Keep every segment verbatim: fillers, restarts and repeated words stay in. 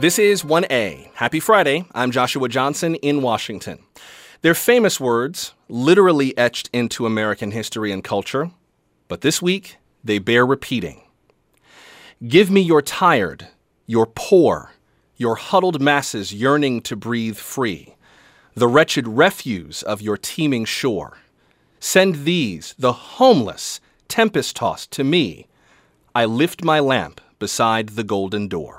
This is one A. Happy Friday. I'm Joshua Johnson in Washington. They're famous words, literally etched into American history and culture, but this week they bear repeating. Give me your tired, your poor, your huddled masses yearning to breathe free, the wretched refuse of your teeming shore. Send these, the homeless, tempest-tossed, to me. I lift my lamp beside the golden door.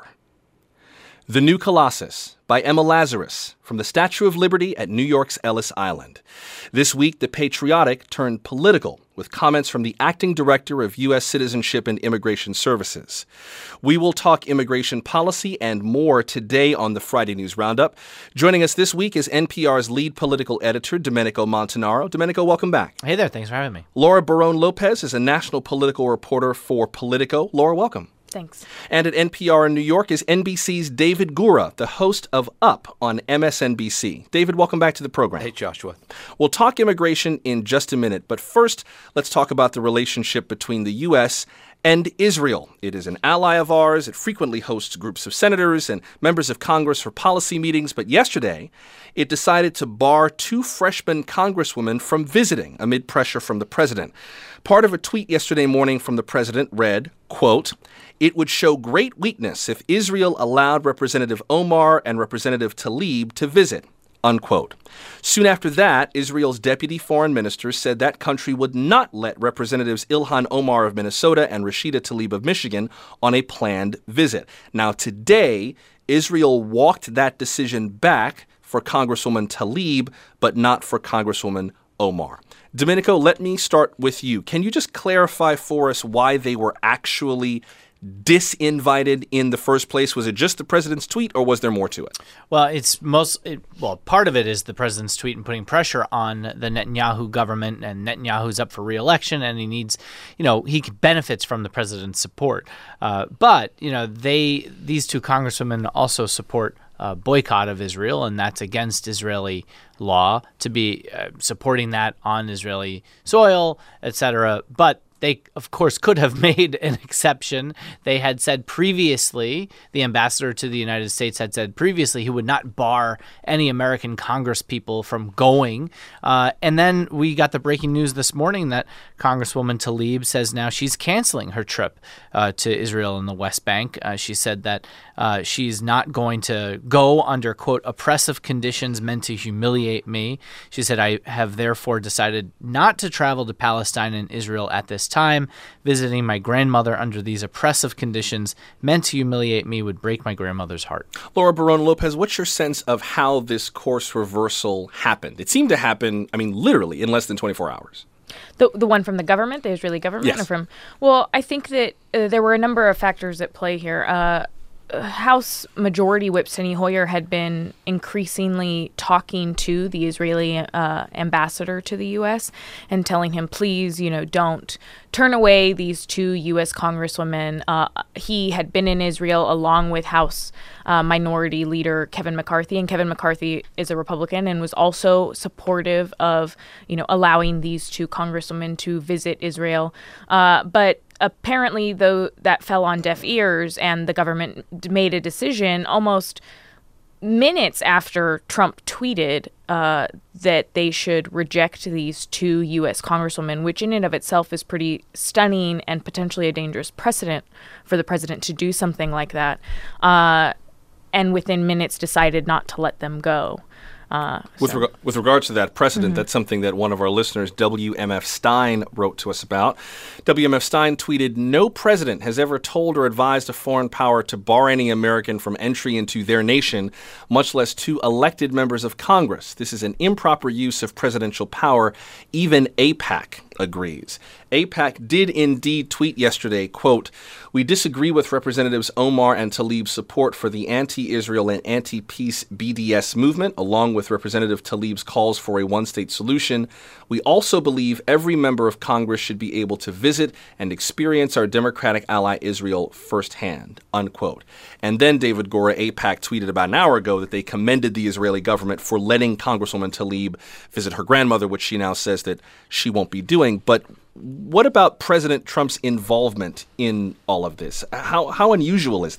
The New Colossus by Emma Lazarus from the Statue of Liberty at New York's Ellis Island. This week, the patriotic turned political with comments from the acting director of U S Citizenship and Immigration Services. We will talk immigration policy and more today on the Friday News Roundup. Joining us this week is N P R's lead political editor, Domenico Montanaro. Domenico, welcome back. Hey there. Thanks for having me. Laura Barone-Lopez is a national political reporter for Politico. Laura, welcome. Thanks. And at N P R in New York is N B C's David Gura, the host of Up on M S N B C. David, welcome back to the program. Hey, Joshua. We'll talk immigration in just a minute, but first, let's talk about the relationship between the U S and Israel. It is an ally of ours. It frequently hosts groups of senators and members of Congress for policy meetings, but yesterday, it decided to bar two freshman congresswomen from visiting amid pressure from the president. Part of a tweet yesterday morning from the president read, quote, "It would show great weakness if Israel allowed Representative Omar and Representative Tlaib to visit," unquote. Soon after that, Israel's deputy foreign minister said that country would not let Representatives Ilhan Omar of Minnesota and Rashida Tlaib of Michigan on a planned visit. Now, today, Israel walked that decision back for Congresswoman Tlaib, but not for Congresswoman Omar. Domenico, let me start with you. Can you just clarify for us why they were actually disinvited in the first place? Was it just the president's tweet, or was there more to it? Well, it's most it, well, part of it is the president's tweet and putting pressure on the Netanyahu government, and Netanyahu's up for re-election, and he needs, you know, he benefits from the president's support. Uh, but you know, they these two congresswomen also support Uh, boycott of Israel, and that's against Israeli law to be uh, supporting that on Israeli soil, et cetera. But they, of course, could have made an exception. They had said previously, the ambassador to the United States had said previously he would not bar any American Congress people from going. Uh, and then we got the breaking news this morning that Congresswoman Tlaib says now she's canceling her trip uh, to Israel and the West Bank. Uh, she said that uh, she's not going to go under, quote, oppressive conditions meant to humiliate me. She said, I have therefore decided not to travel to Palestine and Israel at this time. Visiting my grandmother under these oppressive conditions meant to humiliate me would break my grandmother's heart. Laura Barone-Lopez, what's your sense of how this course reversal happened? It seemed to happen, I mean, literally in less than twenty-four hours. The the one from the government, the Israeli government? Yes. Or from, well, I think that uh, there were a number of factors at play here. Uh, House Majority Whip Steny Hoyer had been increasingly talking to the Israeli uh, ambassador to the U S and telling him, please, you know, don't turn away these two U S congresswomen. Uh, he had been in Israel along with House uh, Minority Leader Kevin McCarthy, and Kevin McCarthy is a Republican and was also supportive of, you know, allowing these two congresswomen to visit Israel. Uh, but apparently, though, that fell on deaf ears, and the government made a decision almost minutes after Trump tweeted uh, that they should reject these two U S congresswomen, which in and of itself is pretty stunning and potentially a dangerous precedent for the president to do something like that. Uh, and within minutes decided not to let them go. Uh, with, so. reg- with regards to that precedent, Mm-hmm. that's something that one of our listeners, W M F Stein, wrote to us about. W M F Stein tweeted, "No president has ever told or advised a foreign power to bar any American from entry into their nation, much less two elected members of Congress. This is an improper use of presidential power. Even AIPAC agrees." AIPAC did indeed tweet yesterday, quote, "We disagree with Representatives Omar and Tlaib's support for the anti-Israel and anti-peace B D S movement, along with Representative Tlaib's calls for a one-state solution. We also believe every member of Congress should be able to visit and experience our democratic ally Israel firsthand," unquote. And then David Gura, AIPAC, tweeted about an hour ago that they commended the Israeli government for letting Congresswoman Tlaib visit her grandmother, which she now says that she won't be doing. But what about President Trump's involvement in all of this? How how unusual is that?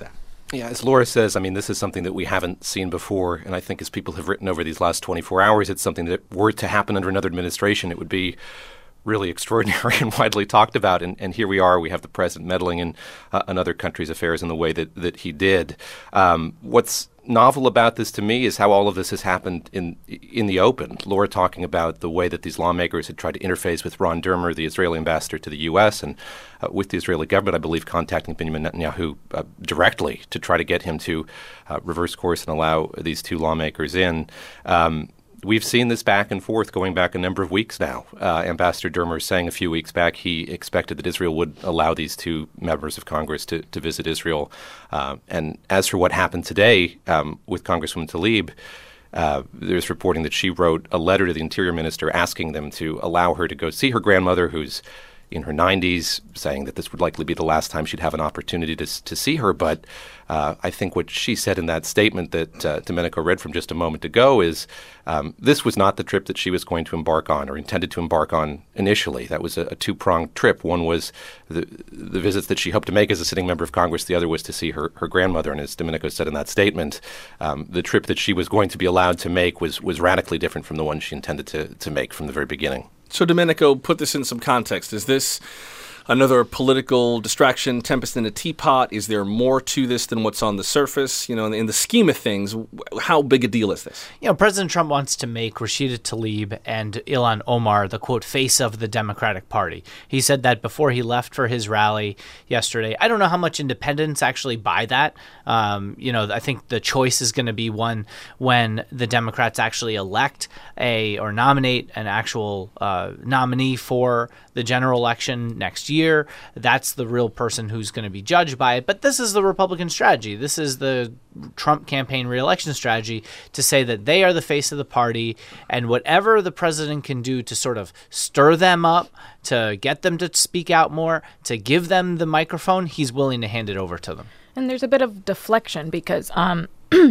Yeah, as Laura says, I mean, this is something that we haven't seen before. And I think as people have written over these last twenty-four hours, it's something that were to happen under another administration, it would be really extraordinary and widely talked about. And, and here we are. We have the president meddling in uh, another country's affairs in the way that, that he did. Um, what's novel about this to me is how all of this has happened in in the open. Laura talking about the way that these lawmakers had tried to interface with Ron Dermer, the Israeli ambassador to the U S, and uh, with the Israeli government, I believe, contacting Benjamin Netanyahu uh, directly to try to get him to uh, reverse course and allow these two lawmakers in. Um, We've seen this back and forth going back a number of weeks now. Uh, Ambassador Dermer saying a few weeks back he expected that Israel would allow these two members of Congress to, to visit Israel. Uh, and as for what happened today um, with Congresswoman Tlaib, uh, there's reporting that she wrote a letter to the Interior Minister asking them to allow her to go see her grandmother, who's in her nineties, saying that this would likely be the last time she'd have an opportunity to to see her. But uh, I think what she said in that statement that uh, Domenico read from just a moment ago is um, this was not the trip that she was going to embark on or intended to embark on initially. That was a, a two-pronged trip. One was the, the visits that she hoped to make as a sitting member of Congress. The other was to see her, her grandmother. And as Domenico said in that statement, um, the trip that she was going to be allowed to make was, was radically different from the one she intended to, to make from the very beginning. So, Domenico, put this in some context. Is this another political distraction, tempest in a teapot? Is there more to this than what's on the surface? You know, in the, in the scheme of things, how big a deal is this? You know, President Trump wants to make Rashida Tlaib and Ilhan Omar the, quote, face of the Democratic Party. He said that before he left for his rally yesterday. I don't know how much independents actually buy that. Um, you know, I think the choice is going to be one when the Democrats actually elect a or nominate an actual uh, nominee for the general election next year. That's the real person who's going to be judged by it. But this is the Republican strategy. This is the Trump campaign reelection strategy to say that they are the face of the party, and whatever the president can do to sort of stir them up, to get them to speak out more, to give them the microphone, he's willing to hand it over to them. And there's a bit of deflection because, um,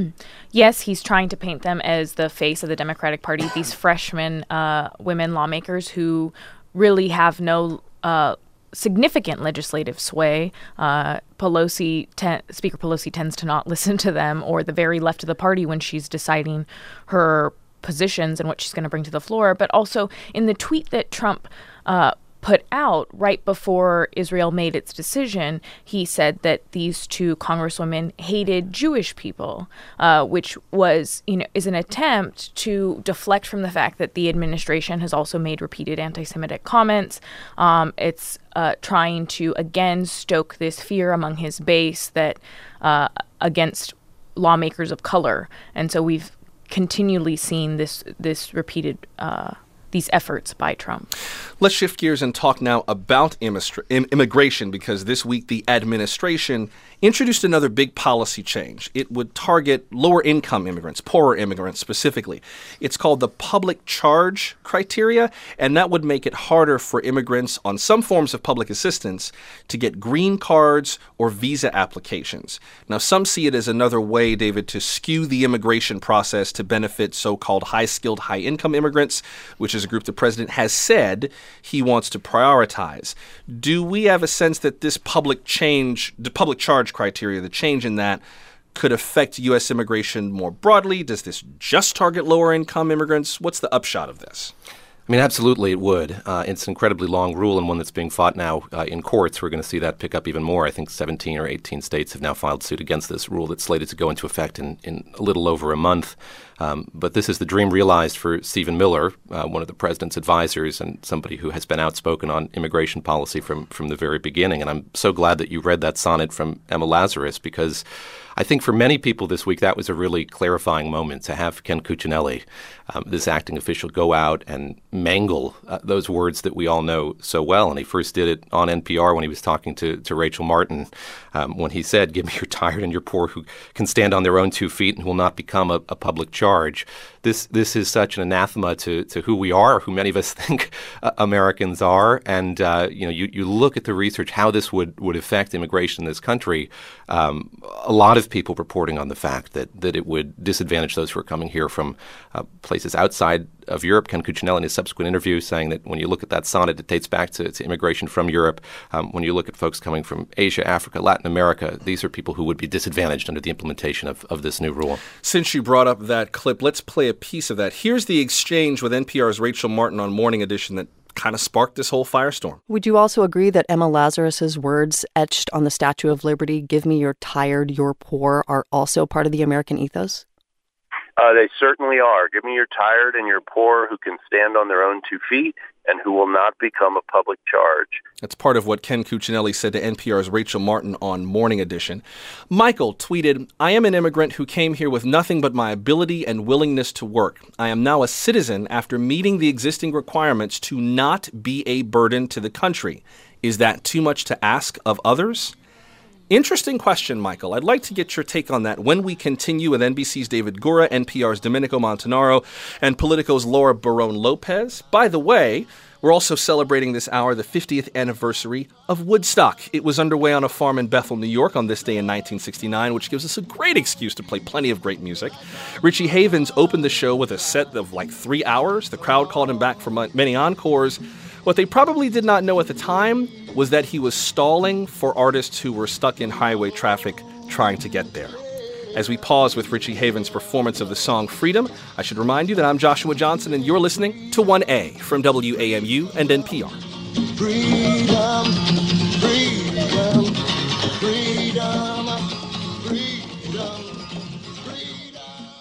yes, he's trying to paint them as the face of the Democratic Party, these freshman uh, women lawmakers who really have no uh, significant legislative sway. Uh, Pelosi, te- Speaker Pelosi tends to not listen to them or the very left of the party when she's deciding her positions and what she's going to bring to the floor. But also in the tweet that Trump uh, put out right before Israel made its decision, he said that these two congresswomen hated Jewish people, uh, which was, you know, is an attempt to deflect from the fact that the administration has also made repeated anti-Semitic comments. Um, it's uh, trying to, again, stoke this fear among his base that uh, against lawmakers of color. And so we've continually seen this, this repeated uh these efforts by Trump. Let's shift gears and talk now about immigration, because this week the administration introduced another big policy change. It would target lower-income immigrants, poorer immigrants specifically. It's called the public charge criteria, and that would make it harder for immigrants on some forms of public assistance to get green cards or visa applications. Now, some see it as another way, David, to skew the immigration process to benefit so-called high-skilled, high-income immigrants, which is a group the president has said he wants to prioritize. Do we have a sense that this public change, the public charge criteria, the change in that, could affect U S immigration more broadly? Does this just target lower income immigrants? What's the upshot of this? I mean, absolutely it would. Uh, it's an incredibly long rule and one that's being fought now uh, in courts. We're going to see that pick up even more. I think seventeen or eighteen states have now filed suit against this rule that's slated to go into effect in, in a little over a month. Um, but this is the dream realized for Stephen Miller, uh, one of the president's advisors and somebody who has been outspoken on immigration policy from, from the very beginning. And I'm so glad that you read that sonnet from Emma Lazarus, because I think for many people this week, that was a really clarifying moment to have Ken Cuccinelli, um, this acting official, go out and mangle uh, those words that we all know so well. And he first did it on N P R when he was talking to, to Rachel Martin, um, when he said, "Give me your tired and your poor who can stand on their own two feet and who will not become a, a public charge." this this is such an anathema to, to who we are, who many of us think uh, Americans are. And, uh, you know, you, you look at the research, how this would, would affect immigration in this country. Um, a lot of people reporting on the fact that, that it would disadvantage those who are coming here from uh, places outside of Europe. Ken Cuccinelli in his subsequent interview saying that when you look at that sonnet, it dates back to, to immigration from Europe. Um, when you look at folks coming from Asia, Africa, Latin America, these are people who would be disadvantaged under the implementation of, of this new rule. Since you brought up that clip, let's play a piece of that. Here's the exchange with N P R's Rachel Martin on Morning Edition that kind of sparked this whole firestorm. Would you also agree that Emma Lazarus's words etched on the Statue of Liberty, "Give me your tired, your poor," are also part of the American ethos? Uh, they certainly are. Give me your tired and your poor who can stand on their own two feet and who will not become a public charge. That's part of what Ken Cuccinelli said to N P R's Rachel Martin on Morning Edition. Michael tweeted, "I am an immigrant who came here with nothing but my ability and willingness to work. I am now a citizen after meeting the existing requirements to not be a burden to the country. Is that too much to ask of others?" Interesting question, Michael. I'd like to get your take on that when we continue with N B C's David Gura, N P R's Domenico Montanaro, and Politico's Laura Barone-Lopez. By the way, we're also celebrating this hour the fiftieth anniversary of Woodstock. It was underway on a farm in Bethel, New York on this day in nineteen sixty-nine, which gives us a great excuse to play plenty of great music. Richie Havens opened the show with a set of like three hours. The crowd called him back for many encores. What they probably did not know at the time was that he was stalling for artists who were stuck in highway traffic trying to get there. As we pause with Richie Havens' performance of the song Freedom, I should remind you that I'm Joshua Johnson and you're listening to one A from W A M U and N P R. Freedom, freedom, freedom, freedom, freedom.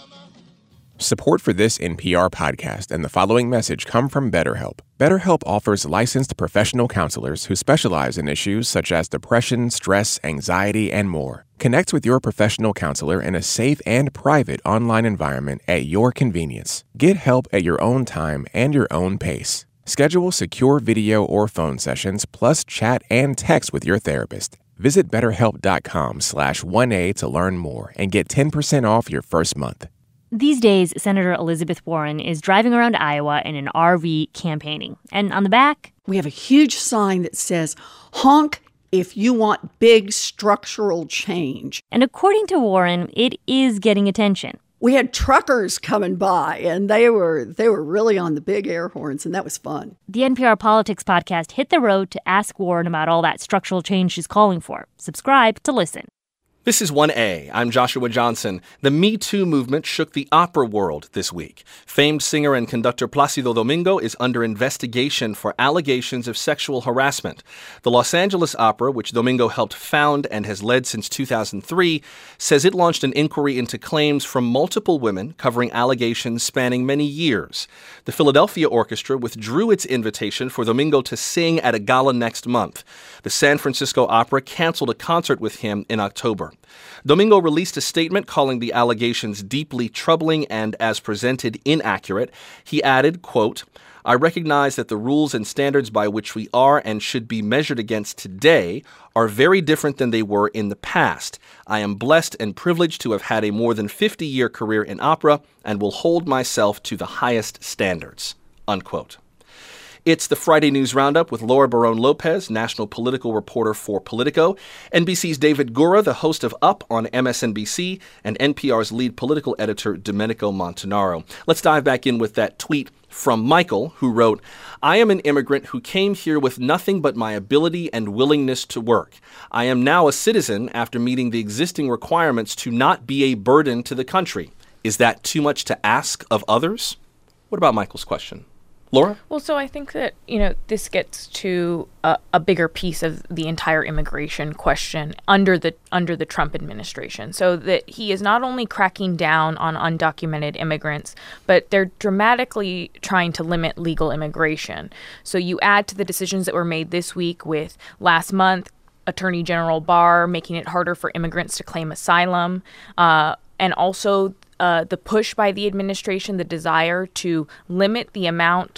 Support for this N P R podcast and the following message come from BetterHelp. BetterHelp offers licensed professional counselors who specialize in issues such as depression, stress, anxiety, and more. Connect with your professional counselor in a safe and private online environment at your convenience. Get help at your own time and your own pace. Schedule secure video or phone sessions, plus chat and text with your therapist. Visit betterhelp.com slash 1A to learn more and get ten percent off your first month. These days, Senator Elizabeth Warren is driving around Iowa in an R V campaigning. And on the back, we have a huge sign that says, honk if you want big structural change. And according to Warren, it is getting attention. We had truckers coming by, and they were they were really on the big air horns, and that was fun. The N P R Politics podcast hit the road to ask Warren about all that structural change she's calling for. Subscribe to listen. This is one A. I'm Joshua Johnson. The Me Too movement shook the opera world this week. Famed singer and conductor Plácido Domingo is under investigation for allegations of sexual harassment. The Los Angeles Opera, which Domingo helped found and has led since two thousand three, says it launched an inquiry into claims from multiple women covering allegations spanning many years. The Philadelphia Orchestra withdrew its invitation for Domingo to sing at a gala next month. The San Francisco Opera canceled a concert with him in October. Domingo released a statement calling the allegations deeply troubling and, as presented, inaccurate. He added, quote, "I recognize that the rules and standards by which we are and should be measured against today are very different than they were in the past. I am blessed and privileged to have had a more than fifty-year career in opera and will hold myself to the highest standards," unquote. It's the Friday News Roundup with Laura Barone-Lopez, national political reporter for Politico, N B C's David Gura, the host of Up on M S N B C, and N P R's lead political editor, Domenico Montanaro. Let's dive back in with that tweet from Michael, who wrote, "I am an immigrant who came here with nothing but my ability and willingness to work. I am now a citizen after meeting the existing requirements to not be a burden to the country. Is that too much to ask of others?" What about Michael's question? Laura? Well, so I think that, you know, this gets to a, a bigger piece of the entire immigration question under the under the Trump administration. So that he is not only cracking down on undocumented immigrants, but they're dramatically trying to limit legal immigration. So you add to the decisions that were made this week with last month, Attorney General Barr making it harder for immigrants to claim asylum, uh, and also Uh, the push by the administration, the desire to limit the amount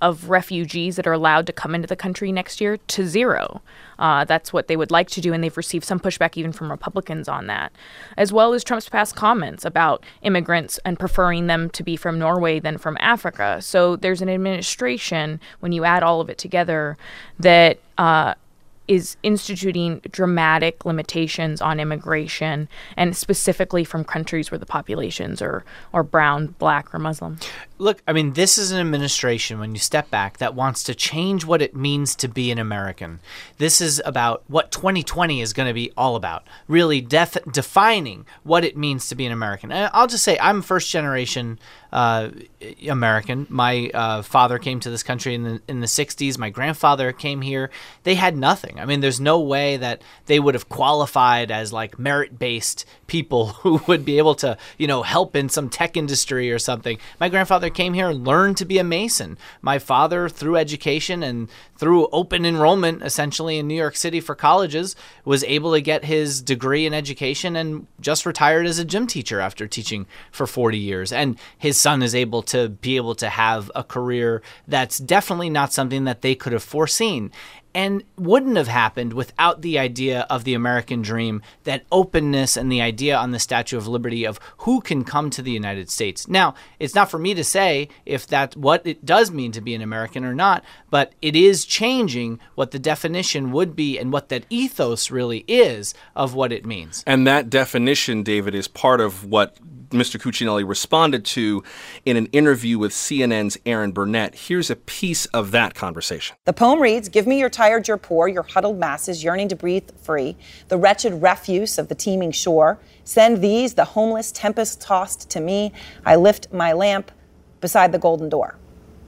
of refugees that are allowed to come into the country next year to zero. Uh, that's what they would like to do, and they've received some pushback even from Republicans on that, as well as Trump's past comments about immigrants and preferring them to be from Norway than from Africa. So there's an administration, when you add all of it together, that uh, is instituting dramatic limitations on immigration, and specifically from countries where the populations are, are brown, black, or Muslim. Look, I mean, this is an administration, when you step back, that wants to change what it means to be an American. This is about what twenty twenty is going to be all about, really def- defining what it means to be an American. And I'll just say I'm first generation uh, American. My uh, father came to this country in the in the sixties. My grandfather came here. They had nothing. I mean, there's no way that they would have qualified as like merit-based people who would be able to, you know, help in some tech industry or something. My grandfather came here and learned to be a mason. My father, through education and through open enrollment, essentially in New York City for colleges, was able to get his degree in education and just retired as a gym teacher after teaching for forty years. And his son is able to be able to have a career that's definitely not something that they could have foreseen, and wouldn't have happened without the idea of the American dream, that openness and the idea on the Statue of Liberty of who can come to the United States. Now, it's not for me to say if that's what it does mean to be an American or not, but it is changing what the definition would be and what that ethos really is of what it means. And that definition, David, is part of what Mister Cuccinelli responded to in an interview with C N N's Erin Burnett. Here's a piece of that conversation. The poem reads, "Give me your tired, your poor, your huddled masses yearning to breathe free, the wretched refuse of the teeming shore. Send these, the homeless, tempest-tossed to me. I lift my lamp beside the golden door."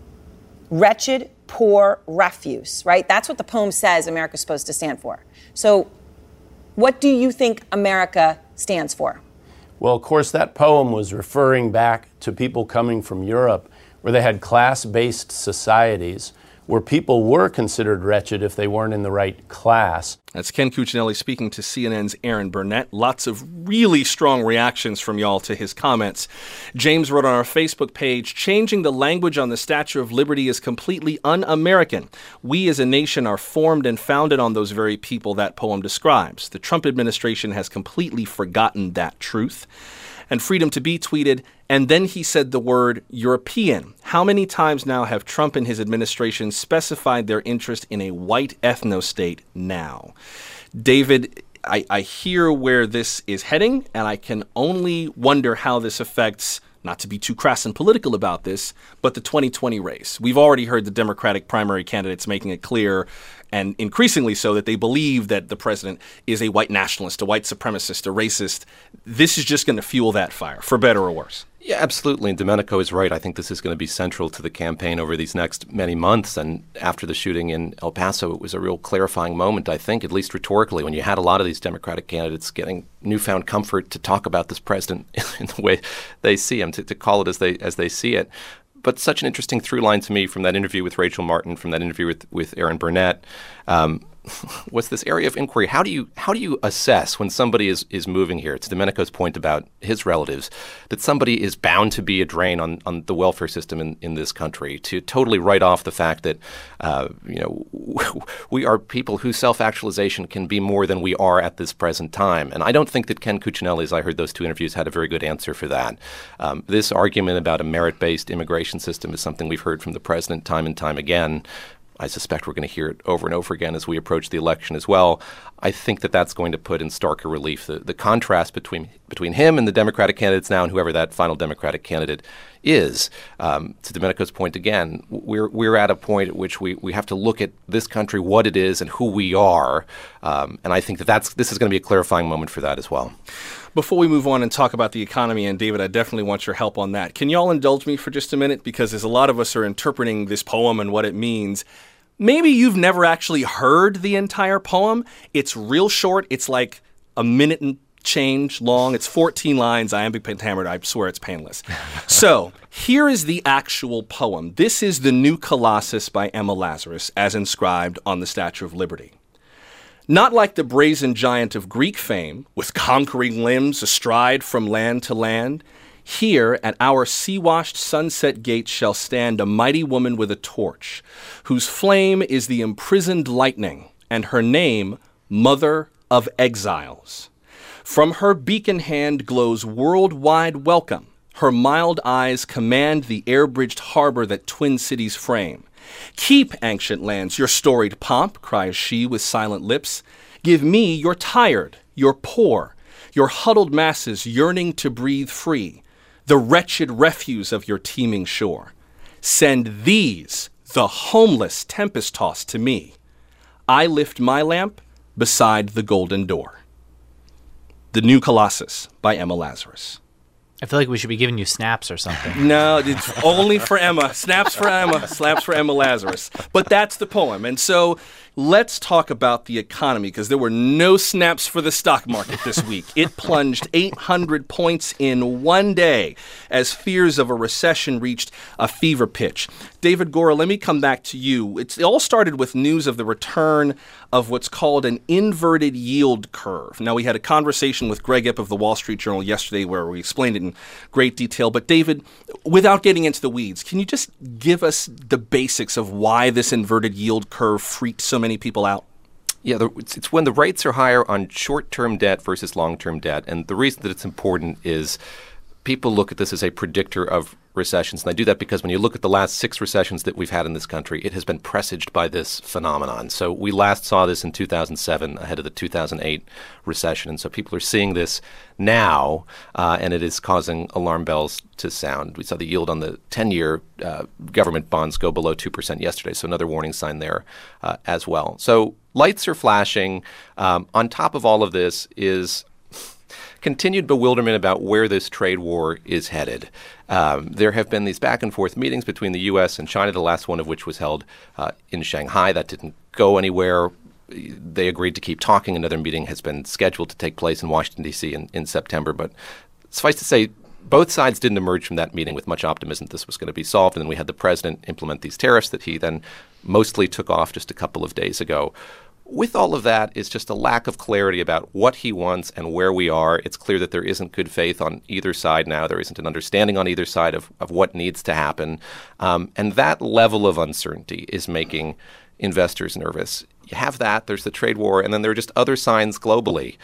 Wretched, poor, refuse, right? That's what the poem says America's supposed to stand for. So what do you think America stands for? Well, of course, that poem was referring back to people coming from Europe, where they had class-based societies, where people were considered wretched if they weren't in the right class. That's Ken Cuccinelli speaking to C N N's Erin Burnett. Lots of really strong reactions from y'all to his comments. James wrote on our Facebook page, "Changing the language on the Statue of Liberty is completely un-American. We as a nation are formed and founded on those very people that poem describes. The Trump administration has completely forgotten that truth." And Freedom to Be tweeted, "And then he said the word European. How many times now have Trump and his administration specified their interest in a white ethno-state now?" David, I, I hear where this is heading, and I can only wonder how this affects, not to be too crass and political about this, but the twenty twenty race. We've already heard the Democratic primary candidates making it clear, and increasingly so, that they believe that the president is a white nationalist, a white supremacist, a racist. This is just going to fuel that fire, for better or worse. Yeah, absolutely. And Domenico is right. I think this is going to be central to the campaign over these next many months. And after the shooting in El Paso, it was a real clarifying moment, I think, at least rhetorically, when you had a lot of these Democratic candidates getting newfound comfort to talk about this president in the way they see him, to, to call it as they as they see it. But such an interesting through line to me from that interview with Rachel Martin, from that interview with, with Erin Burnett, um, was this area of inquiry. How do you how do you assess when somebody is, is moving here? To Domenico's point about his relatives, that somebody is bound to be a drain on, on the welfare system in, in this country, to totally write off the fact that uh, you know we are people whose self-actualization can be more than we are at this present time. And I don't think that Ken Cuccinelli, as I heard those two interviews, had a very good answer for that. Um, this argument about a merit-based immigration system is something we've heard from the president time and time again. I suspect we're going to hear it over and over again as we approach the election as well. I think that that's going to put in starker relief the, the contrast between between him and the Democratic candidates now, and whoever that final Democratic candidate is. Um, to Domenico's point again, we're we're at a point at which we, we have to look at this country, what it is, and who we are. Um, and I think that that's this is going to be a clarifying moment for that as well. Before we move on and talk about the economy, and David, I definitely want your help on that. Can y'all indulge me for just a minute? Because as a lot of us are interpreting this poem and what it means, maybe you've never actually heard the entire poem. It's real short. It's like a minute and change long. It's fourteen lines, iambic pentameter. I swear it's painless. So here is the actual poem. This is The New Colossus by Emma Lazarus, as inscribed on the Statue of Liberty. Not like the brazen giant of Greek fame, with conquering limbs astride from land to land. Here at our sea-washed sunset gates shall stand a mighty woman with a torch, whose flame is the imprisoned lightning, and her name, Mother of Exiles. From her beacon hand glows worldwide welcome. Her mild eyes command the air-bridged harbor that twin cities frame. Keep, ancient lands, your storied pomp, cries she with silent lips. Give me your tired, your poor, your huddled masses yearning to breathe free, the wretched refuse of your teeming shore. Send these, the homeless tempest-tossed, to me. I lift my lamp beside the golden door. The New Colossus by Emma Lazarus. I feel like we should be giving you snaps or something. No, it's only for Emma. Snaps for Emma. Slaps for Emma Lazarus. But that's the poem. And so let's talk about the economy, because there were no snaps for the stock market this week. It plunged eight hundred points in one day as fears of a recession reached a fever pitch. David Gora, let me come back to you. It's, it all started with news of the return of what's called an inverted yield curve. Now, we had a conversation with Greg Ip of the Wall Street Journal yesterday where we explained it in great detail. But David, without getting into the weeds, can you just give us the basics of why this inverted yield curve freaked so many people out? Yeah, the, it's, it's when the rates are higher on short-term debt versus long-term debt. And the reason that it's important is people look at this as a predictor of recessions. And they do that because when you look at the last six recessions that we've had in this country, it has been presaged by this phenomenon. So we last saw this in two thousand seven, ahead of the two thousand eight recession. And so people are seeing this now, uh, and it is causing alarm bells to sound. We saw the yield on the ten-year uh, government bonds go below two percent yesterday, so another warning sign there uh, as well. So lights are flashing. Um, on top of all of this is continued bewilderment about where this trade war is headed. Um, there have been these back and forth meetings between the U S and China, the last one of which was held uh, in Shanghai. That didn't go anywhere. They agreed to keep talking. Another meeting has been scheduled to take place in Washington, D C in, in September. But suffice to say, both sides didn't emerge from that meeting with much optimism that this was going to be solved. And then we had the president implement these tariffs that he then mostly took off just a couple of days ago. With all of that is just a lack of clarity about what he wants and where we are. It's clear that there isn't good faith on either side now. There isn't an understanding on either side of, of what needs to happen. Um, and that level of uncertainty is making investors nervous. You have that. There's the trade war. And then there are just other signs globally.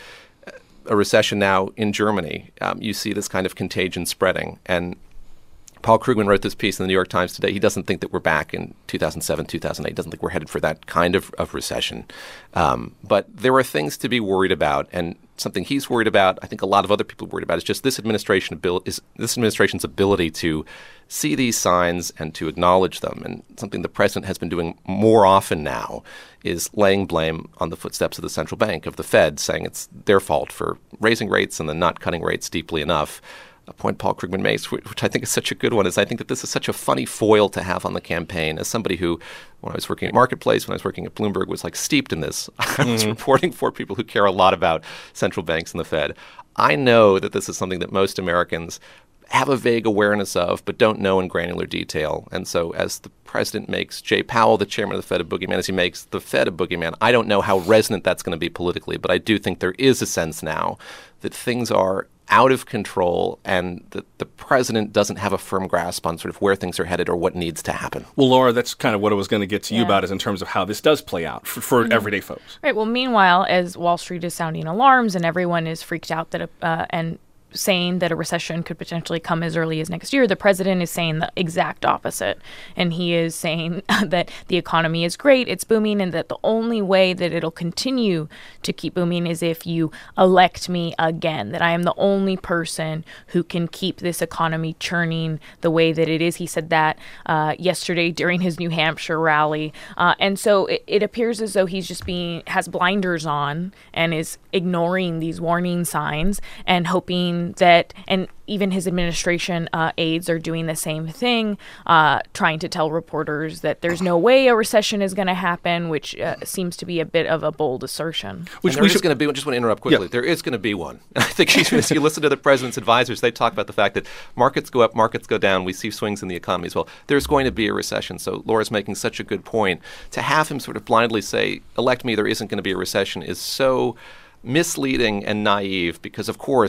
A recession now in Germany. Um, you see this kind of contagion spreading. And Paul Krugman wrote this piece in the New York Times today. He doesn't think that we're back in two thousand seven, two thousand eight. He doesn't think we're headed for that kind of, of recession. Um, but there are things to be worried about, and something he's worried about, I think a lot of other people are worried about, is just this administration abil- is this administration's ability to see these signs and to acknowledge them. And something the president has been doing more often now is laying blame on the footsteps of the central bank, of the Fed, saying it's their fault for raising rates and then not cutting rates deeply enough. A point Paul Krugman makes, which I think is such a good one, is I think that this is such a funny foil to have on the campaign. As somebody who, when I was working at Marketplace, when I was working at Bloomberg, was like steeped in this. I was mm-hmm. reporting for people who care a lot about central banks and the Fed. I know that this is something that most Americans have a vague awareness of, but don't know in granular detail. And so as the president makes Jay Powell, the chairman of the Fed, a boogeyman, as he makes the Fed a boogeyman, I don't know how resonant that's going to be politically, but I do think there is a sense now that things are out of control and that the president doesn't have a firm grasp on sort of where things are headed or what needs to happen. Well, Laura, that's kind of what I was going to get to you Yeah. about, is in terms of how this does play out for, for Mhm. everyday folks. Right. Well, meanwhile, as Wall Street is sounding alarms and everyone is freaked out that a, uh, and saying that a recession could potentially come as early as next year, the president is saying the exact opposite. And he is saying that the economy is great, it's booming, and that the only way that it'll continue to keep booming is if you elect me again, that I am the only person who can keep this economy churning the way that it is. He said that uh, yesterday during his New Hampshire rally. Uh, and so it, it appears as though he's just being, has blinders on and is ignoring these warning signs and hoping that, and even his administration uh, aides are doing the same thing, uh, trying to tell reporters that there's no way a recession is going to happen, which uh, seems to be a bit of a bold assertion. Which there is going to be one. Just want to interrupt quickly. Yeah. There is going to be one. I think if you listen to the president's advisors, they talk about the fact that markets go up, markets go down. We see swings in the economy as well. There's going to be a recession. So Laura's making such a good point. To have him sort of blindly say, elect me, there isn't going to be a recession, is so misleading and naive, because, of course,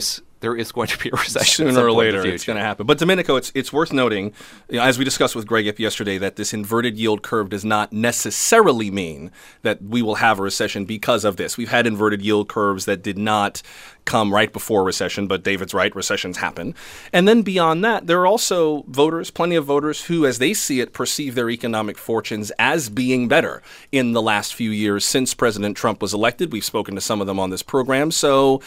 there is going to be a recession. Sooner or later, later, it's going to happen. But Domenico, it's it's worth noting, you know, as we discussed with Greg Ip yesterday, that this inverted yield curve does not necessarily mean that we will have a recession because of this. We've had inverted yield curves that did not come right before a recession, but David's right, recessions happen. And then beyond that, there are also voters, plenty of voters, who, as they see it, perceive their economic fortunes as being better in the last few years since President Trump was elected. We've spoken to some of them on this program. So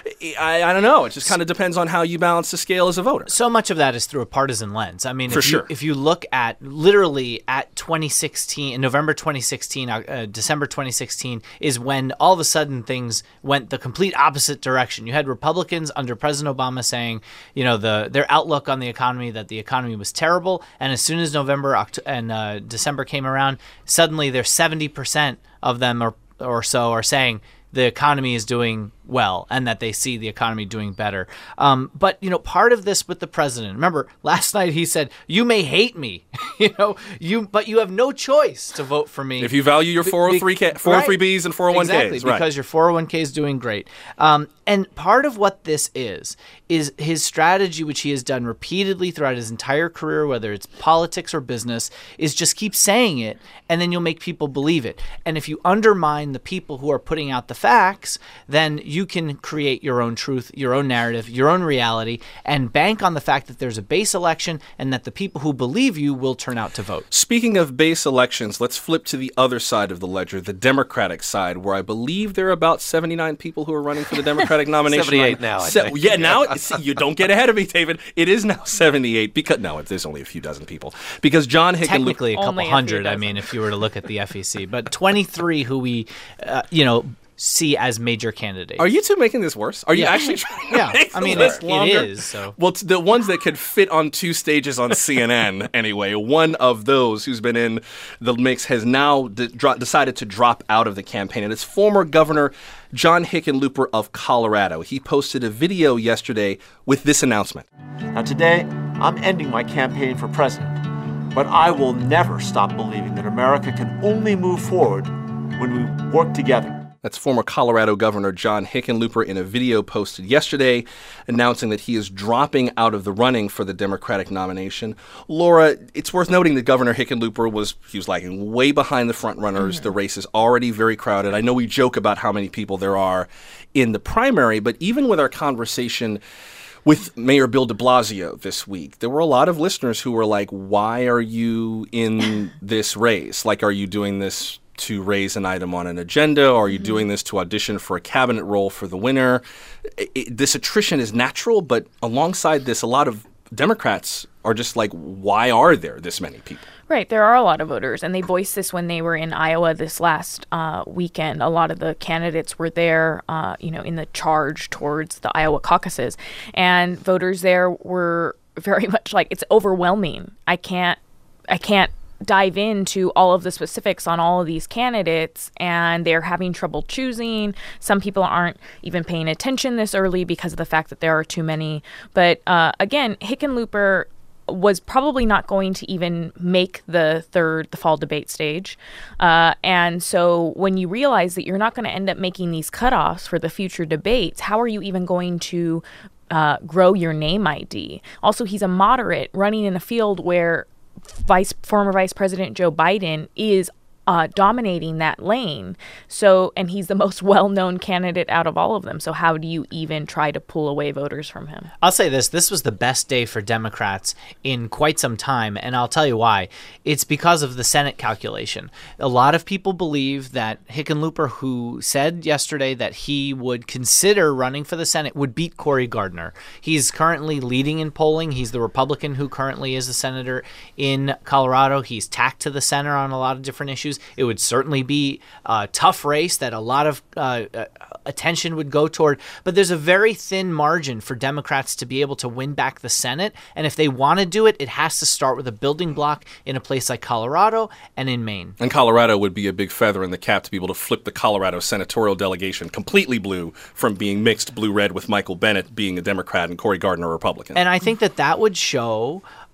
I, I don't know. It just kind of depends on how you balance the scale as a voter. So much of that is through a partisan lens. I mean, For if, sure. you, if you look at literally at twenty sixteen, in November twenty sixteen, uh, December twenty sixteen is when all of a sudden things went the complete opposite direction. You had Republicans under President Obama saying, you know, the their outlook on the economy, that the economy was terrible. And as soon as November Oct- and uh, December came around, suddenly there's seventy percent of them or, or so are saying the economy is doing well and that they see the economy doing better. Um, but, you know, part of this with the president, remember last night he said, you may hate me, you know, you, but you have no choice to vote for me. If you value your four oh three K, four oh three Bs and four oh one Ks. Exactly, right. because your four oh one K is doing great. Um, and part of what this is, is his strategy, which he has done repeatedly throughout his entire career, whether it's politics or business, is just keep saying it, and then you'll make people believe it. And if you undermine the people who are putting out the facts, then you can create your own truth, your own narrative, your own reality, and bank on the fact that there's a base election and that the people who believe you will turn out to vote. Speaking of base elections, let's flip to the other side of the ledger, the Democratic side, where I believe there are about seventy-nine people who are running for the Democratic nomination. seventy-eight now, I Se- think. Yeah, now, see, you don't get ahead of me, David. It is now seventy-eight because, no, there's only a few dozen people. Because John Hickenlooper... Technically a couple Only a few hundred, I dozen. mean, if you were to look at the F E C. But twenty-three who we, uh, you know, see as major candidates. Are you two making this worse? Are you Yeah. actually trying to Yeah, make I the mean, list it- it longer? is, so. Well, it's the ones that could fit on two stages on C N N anyway. One of those who's been in the mix has now de- dro- decided to drop out of the campaign, and it's former Governor John Hickenlooper of Colorado. He posted a video yesterday with this announcement. Now, today, I'm ending my campaign for president, but I will never stop believing that America can only move forward when we work together. That's former Colorado Governor John Hickenlooper in a video posted yesterday announcing that he is dropping out of the running for the Democratic nomination. Laura, it's worth noting that Governor Hickenlooper was he was lagging way behind the front runners. Mm-hmm. The race is already very crowded. I know we joke about how many people there are in the primary, but even with our conversation with Mayor Bill de Blasio this week, there were a lot of listeners who were like, why are you in this race? Like, are you doing this to raise an item on an agenda? Or are you mm-hmm. doing this to audition for a cabinet role for the winner? It, it, this attrition is natural, but alongside this, a lot of Democrats are just like, why are there this many people? Right. There are a lot of voters, and they voiced this when they were in Iowa this last uh, weekend. A lot of the candidates were there, uh, you know, in the charge towards the Iowa caucuses. And voters there were very much like, it's overwhelming. I can't, I can't dive into all of the specifics on all of these candidates, and they're having trouble choosing. Some people aren't even paying attention this early because of the fact that there are too many. But uh, again, Hickenlooper was probably not going to even make the third, the fall debate stage. Uh, and so when you realize that you're not going to end up making these cutoffs for the future debates, how are you even going to uh, grow your name I D? Also, he's a moderate running in a field where Vice former Vice President Joe Biden is uh, dominating that lane. So, and he's the most well-known candidate out of all of them. So how do you even try to pull away voters from him? I'll say this. This was the best day for Democrats in quite some time, and I'll tell you why. It's because of the Senate calculation. A lot of people believe that Hickenlooper, who said yesterday that he would consider running for the Senate, would beat Cory Gardner. He's currently leading in polling. He's the Republican who currently is a senator in Colorado. He's tacked to the center on a lot of different issues. It would certainly be a tough race that a lot of uh, attention would go toward. But there's a very thin margin for Democrats to be able to win back the Senate. And if they want to do it, it has to start with a building block in a place like Colorado and in Maine. And Colorado would be a big feather in the cap to be able to flip the Colorado senatorial delegation completely blue from being mixed blue-red with Michael Bennet being a Democrat and Cory Gardner a Republican. And I think that that would show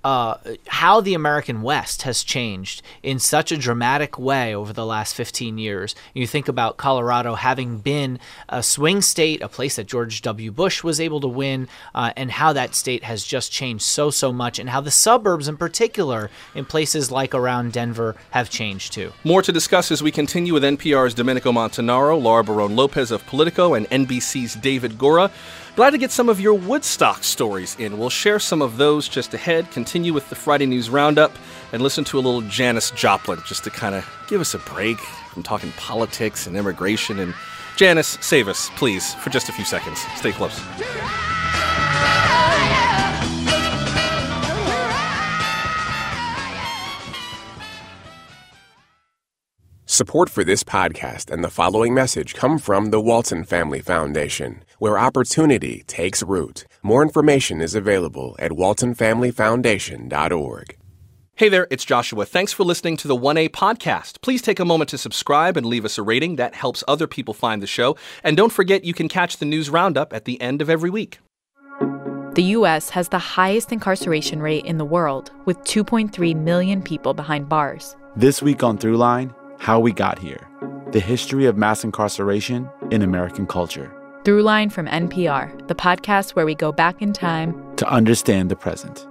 uh, how the American West has changed in such a dramatic way over the last fifteen years. You think about Colorado having been a swing state, a place that George W. Bush was able to win, uh, and how that state has just changed so, so much, and how the suburbs in particular in places like around Denver have changed too. More to discuss as we continue with N P R's Domenico Montanaro, Laura Barone-Lopez of Politico, and N B C's David Gura. Glad to get some of your Woodstock stories in. We'll share some of those just ahead, continue with the Friday News Roundup, and listen to a little Janis Joplin just to kind of give us a break from talking politics and immigration. And Janis, save us, please, for just a few seconds. Stay close. Support for this podcast and the following message come from the Walton Family Foundation, where opportunity takes root. More information is available at walton family foundation dot org. Hey there, it's Joshua. Thanks for listening to the one A podcast. Please take a moment to subscribe and leave us a rating. That helps other people find the show. And don't forget, you can catch the news roundup at the end of every week. The U S has the highest incarceration rate in the world, with two point three million people behind bars. This week on Throughline, how we got here. The history of mass incarceration in American culture. Throughline from N P R, the podcast where we go back in time to understand the present.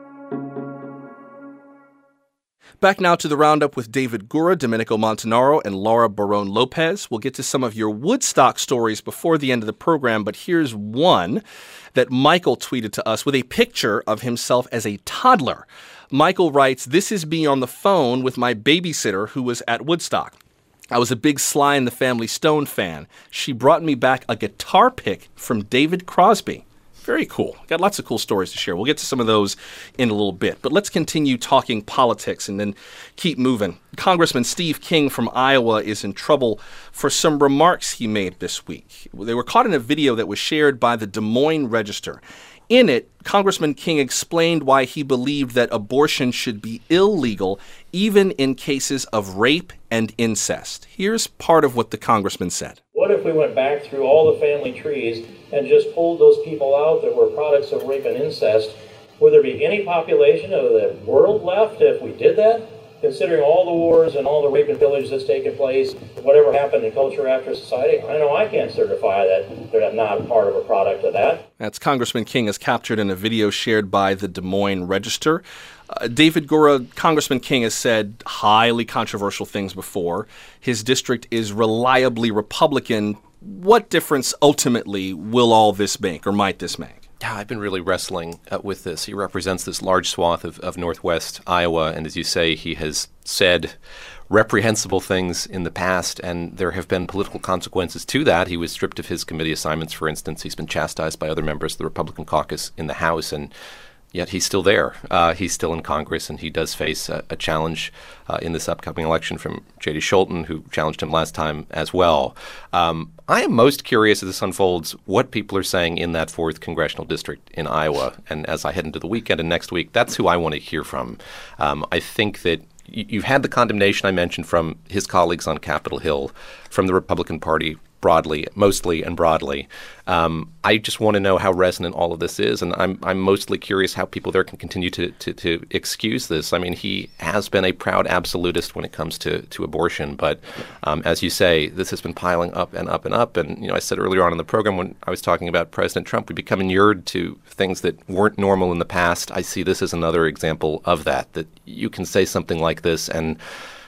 Back now to the roundup with David Gura, Domenico Montanaro, and Laura Barone-Lopez. We'll get to some of your Woodstock stories before the end of the program, but here's one that Michael tweeted to us with a picture of himself as a toddler. Michael writes, "This is me on the phone with my babysitter who was at Woodstock. I was a big Sly and the Family Stone fan. She brought me back a guitar pick from David Crosby." Very cool. Got lots of cool stories to share. We'll get to some of those in a little bit. But let's continue talking politics and then keep moving. Congressman Steve King from Iowa is in trouble for some remarks he made this week. They were caught in a video that was shared by the Des Moines Register. In it, Congressman King explained why he believed that abortion should be illegal, even in cases of rape and incest. Here's part of what the congressman said. What if we went back through all the family trees and just pulled those people out that were products of rape and incest? Would there be any population of the world left if we did that? Considering all the wars and all the rape and pillage that's taken place, whatever happened in culture after society, I know I can't certify that they're not part of a product of that. That's Congressman King as captured in a video shared by the Des Moines Register. Uh, David Gura, Congressman King has said highly controversial things before. His district is reliably Republican. What difference ultimately will all this make, or might this make? Yeah, I've been really wrestling uh, with this. He represents this large swath of, of northwest Iowa, and as you say, he has said reprehensible things in the past, and there have been political consequences to that. He was stripped of his committee assignments, for instance. He's been chastised by other members of the Republican caucus in the House, and yet he's still there. Uh, he's still in Congress, and he does face a, a challenge uh, in this upcoming election from J D Scholten, who challenged him last time as well. Um, I am most curious as this unfolds what people are saying in that fourth congressional district in Iowa. And as I head into the weekend and next week, that's who I want to hear from. Um, I think that y- you've had the condemnation I mentioned from his colleagues on Capitol Hill, from the Republican Party broadly, mostly and broadly. Um, I just want to know how resonant all of this is, and I'm I'm mostly curious how people there can continue to, to, to excuse this. I mean, he has been a proud absolutist when it comes to, to abortion, but um, as you say, this has been piling up and up and up. And you know, I said earlier on in the program when I was talking about President Trump, we become inured to things that weren't normal in the past. I see this as another example of that, that you can say something like this and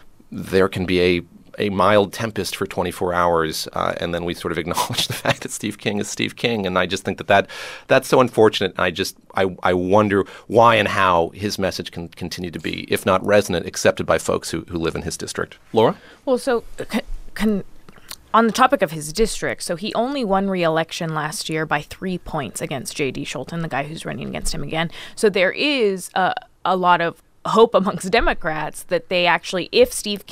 there can be a a mild tempest for twenty-four hours, uh, and then we sort of acknowledge the fact that Steve King is Steve King, and I just think that, that that's so unfortunate. I just I, I wonder why and how his message can continue to be, if not resonant, accepted by folks who, who live in his district. Laura? Well, so can, can, on the topic of his district, so he only won re-election last year by three points against J D Scholten, the guy who's running against him again. So there is a, a lot of hope amongst Democrats that they actually, if Steve King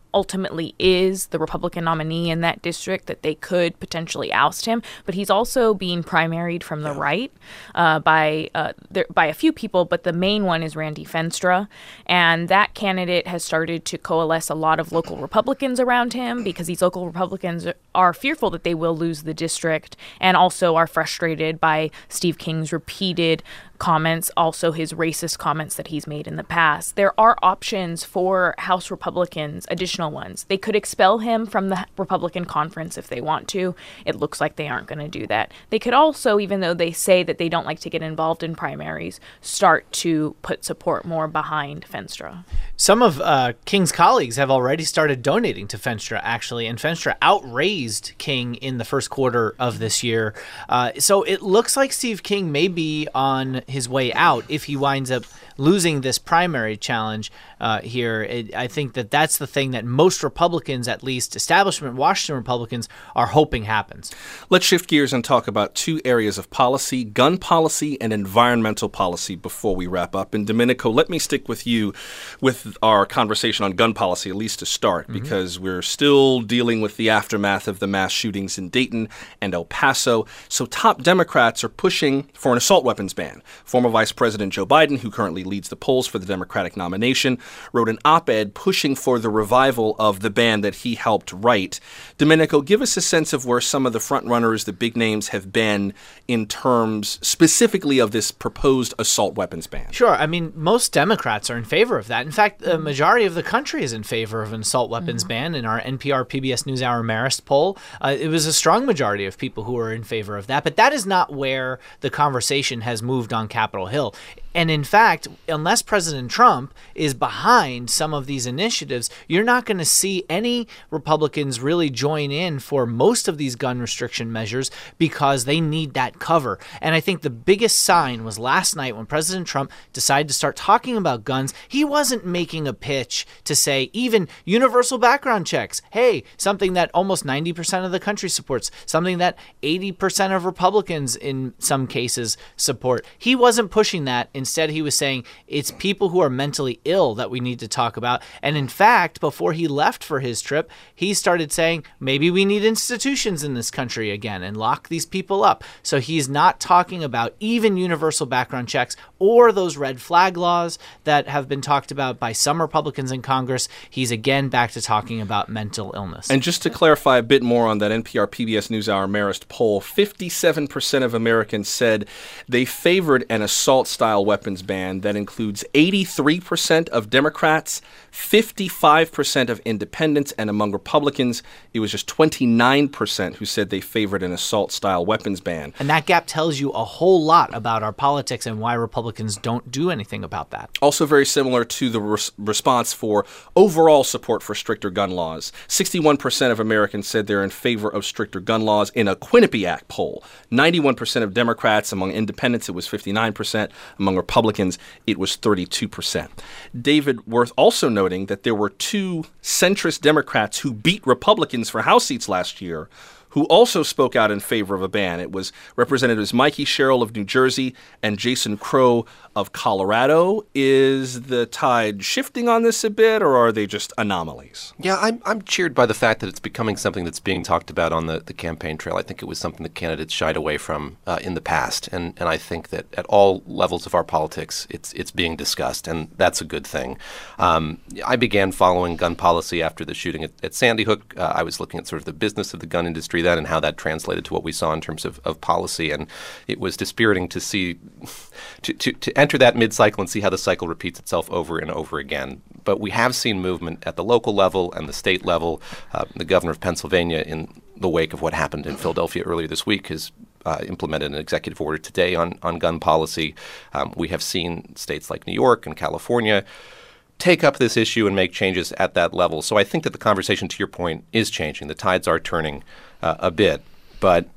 ultimately is the Republican nominee in that district, that they could potentially oust him. But he's also being primaried from the yeah. right uh, by uh, there, by a few people, but the main one is Randy Feenstra. And that candidate has started to coalesce a lot of local Republicans around him, because these local Republicans are fearful that they will lose the district, and also are frustrated by Steve King's repeated comments, also his racist comments that he's made in the past. There are options for House Republicans, additional ones. They could expel him from the Republican conference if they want to. It looks like they aren't going to do that. They could also, even though they say that they don't like to get involved in primaries, start to put support more behind Feenstra. Some of uh, King's colleagues have already started donating to Feenstra, actually, and Feenstra outraised King in the first quarter of this year. Uh, so it looks like Steve King may be on his way out if he winds up losing this primary challenge uh, here. It, I think that that's the thing that most Republicans, at least establishment Washington Republicans, are hoping happens. Let's shift gears and talk about two areas of policy, gun policy and environmental policy, before we wrap up. And Domenico, let me stick with you with our conversation on gun policy, at least to start, mm-hmm. because we're still dealing with the aftermath of the mass shootings in Dayton and El Paso. So top Democrats are pushing for an assault weapons ban. Former Vice President Joe Biden, who currently leads the polls for the Democratic nomination, wrote an op-ed pushing for the revival of the ban that he helped write. Domenico, give us a sense of where some of the frontrunners, the big names, have been in terms specifically of this proposed assault weapons ban. Sure. I mean, most Democrats are in favor of that. In fact, the majority of the country is in favor of an assault weapons mm-hmm. ban. In our N P R P B S NewsHour Marist poll, uh, it was a strong majority of people who were in favor of that. But that is not where the conversation has moved on Capitol Hill. And in fact, unless President Trump is behind some of these initiatives, you're not going to see any Republicans really join in for most of these gun restriction measures, because they need that cover. And I think the biggest sign was last night when President Trump decided to start talking about guns. He wasn't making a pitch to say even universal background checks. Hey, something that almost ninety percent of the country supports, something that eighty percent of Republicans in some cases support. He wasn't pushing that. Instead, he was saying it's people who are mentally ill that we need to talk about. And in fact, before he left for his trip, he started saying maybe we need institutions in this country again and lock these people up. So he's not talking about even universal background checks or those red flag laws that have been talked about by some Republicans in Congress. He's again back to talking about mental illness. And just to clarify a bit more on that N P R P B S NewsHour Marist poll, fifty-seven percent of Americans said they favored an assault-style weapons ban. That includes eighty-three percent of Democrats, fifty-five percent of independents, and among Republicans, it was just twenty-nine percent who said they favored an assault-style weapons ban. And that gap tells you a whole lot about our politics and why Republicans don't do anything about that. Also very similar to the res- response for overall support for stricter gun laws. sixty-one percent of Americans said they're in favor of stricter gun laws in a Quinnipiac poll. ninety-one percent of Democrats. Among independents, it was fifty-nine percent. Among Republicans, it was thirty-two percent. David, worth also noting that there were two centrist Democrats who beat Republicans for House seats last year who also spoke out in favor of a ban. It was Representatives Mikey Sherrill of New Jersey and Jason Crow of Colorado. Is the tide shifting on this a bit, or are they just anomalies? Yeah, I'm I'm cheered by the fact that it's becoming something that's being talked about on the, the campaign trail. I think it was something that candidates shied away from uh, in the past, and, and I think that at all levels of our politics, it's it's being discussed, and that's a good thing. Um, I began following gun policy after the shooting at, at Sandy Hook. Uh, I was looking at sort of the business of the gun industry then and how that translated to what we saw in terms of, of policy, and it was dispiriting to see to, to, to enter that mid-cycle and see how the cycle repeats itself over and over again. But we have seen movement at the local level and the state level. Uh, the governor of Pennsylvania, in the wake of what happened in Philadelphia earlier this week, has uh, implemented an executive order today on, on gun policy. Um, we have seen states like New York and California take up this issue and make changes at that level. So I think that the conversation, to your point, is changing. The tides are turning uh, a bit. But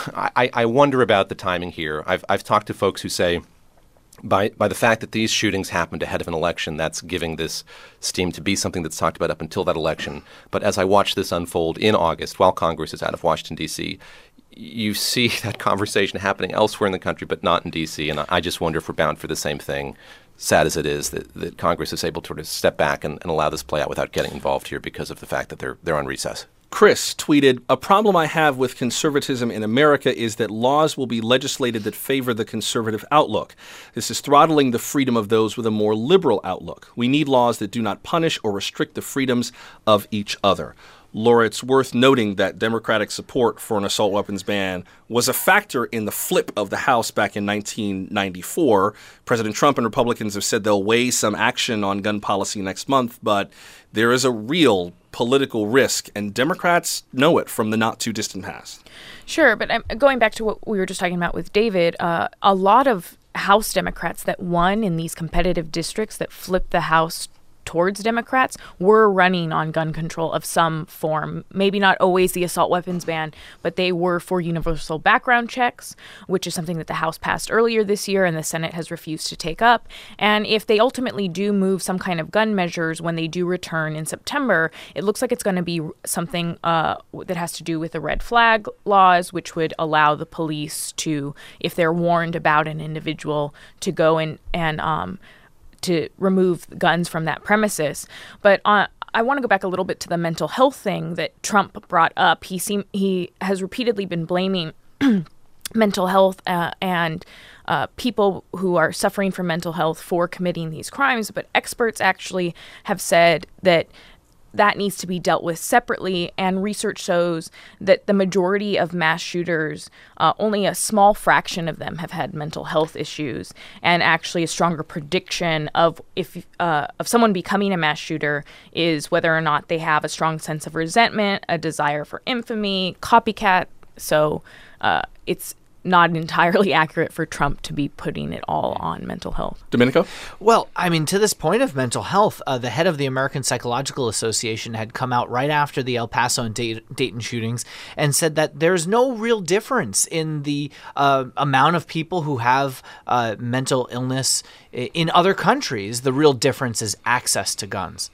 I, I wonder about the timing here. I've, I've talked to folks who say, By by the fact that these shootings happened ahead of an election, that's giving this steam to be something that's talked about up until that election. But as I watch this unfold in August, while Congress is out of Washington, D C, you see that conversation happening elsewhere in the country, but not in D C. And I just wonder if we're bound for the same thing, sad as it is, that, that Congress is able to sort of step back and, and allow this play out without getting involved here because of the fact that they're they're on recess. Chris tweeted, "A problem I have with conservatism in America is that laws will be legislated that favor the conservative outlook. This is throttling the freedom of those with a more liberal outlook. We need laws that do not punish or restrict the freedoms of each other." Laura, it's worth noting that Democratic support for an assault weapons ban was a factor in the flip of the House back in nineteen ninety-four. President Trump and Republicans have said they'll weigh some action on gun policy next month, but there is a real political risk, and Democrats know it from the not-too-distant past. Sure, but um, going back to what we were just talking about with David, uh, a lot of House Democrats that won in these competitive districts that flipped the House towards Democrats were running on gun control of some form. Maybe not always the assault weapons ban, but they were for universal background checks, which is something that the House passed earlier this year and the Senate has refused to take up. And if they ultimately do move some kind of gun measures when they do return in September, it looks like it's going to be something uh, that has to do with the red flag laws, which would allow the police to, if they're warned about an individual, to go in and um, to remove guns from that premises. But uh, I want to go back a little bit to the mental health thing that Trump brought up. He seem he has repeatedly been blaming mental health uh, and uh, people who are suffering from mental health for committing these crimes. But experts actually have said that that needs to be dealt with separately, and research shows that the majority of mass shooters, uh, only a small fraction of them have had mental health issues, and actually a stronger prediction of if uh, of someone becoming a mass shooter is whether or not they have a strong sense of resentment, a desire for infamy, copycat. So uh, it's not entirely accurate for Trump to be putting it all on mental health. Domenico? Well, I mean, to this point of mental health, uh, the head of the American Psychological Association had come out right after the El Paso and Dayton shootings and said that there's no real difference in the uh, amount of people who have uh, mental illness in other countries. The real difference is access to guns.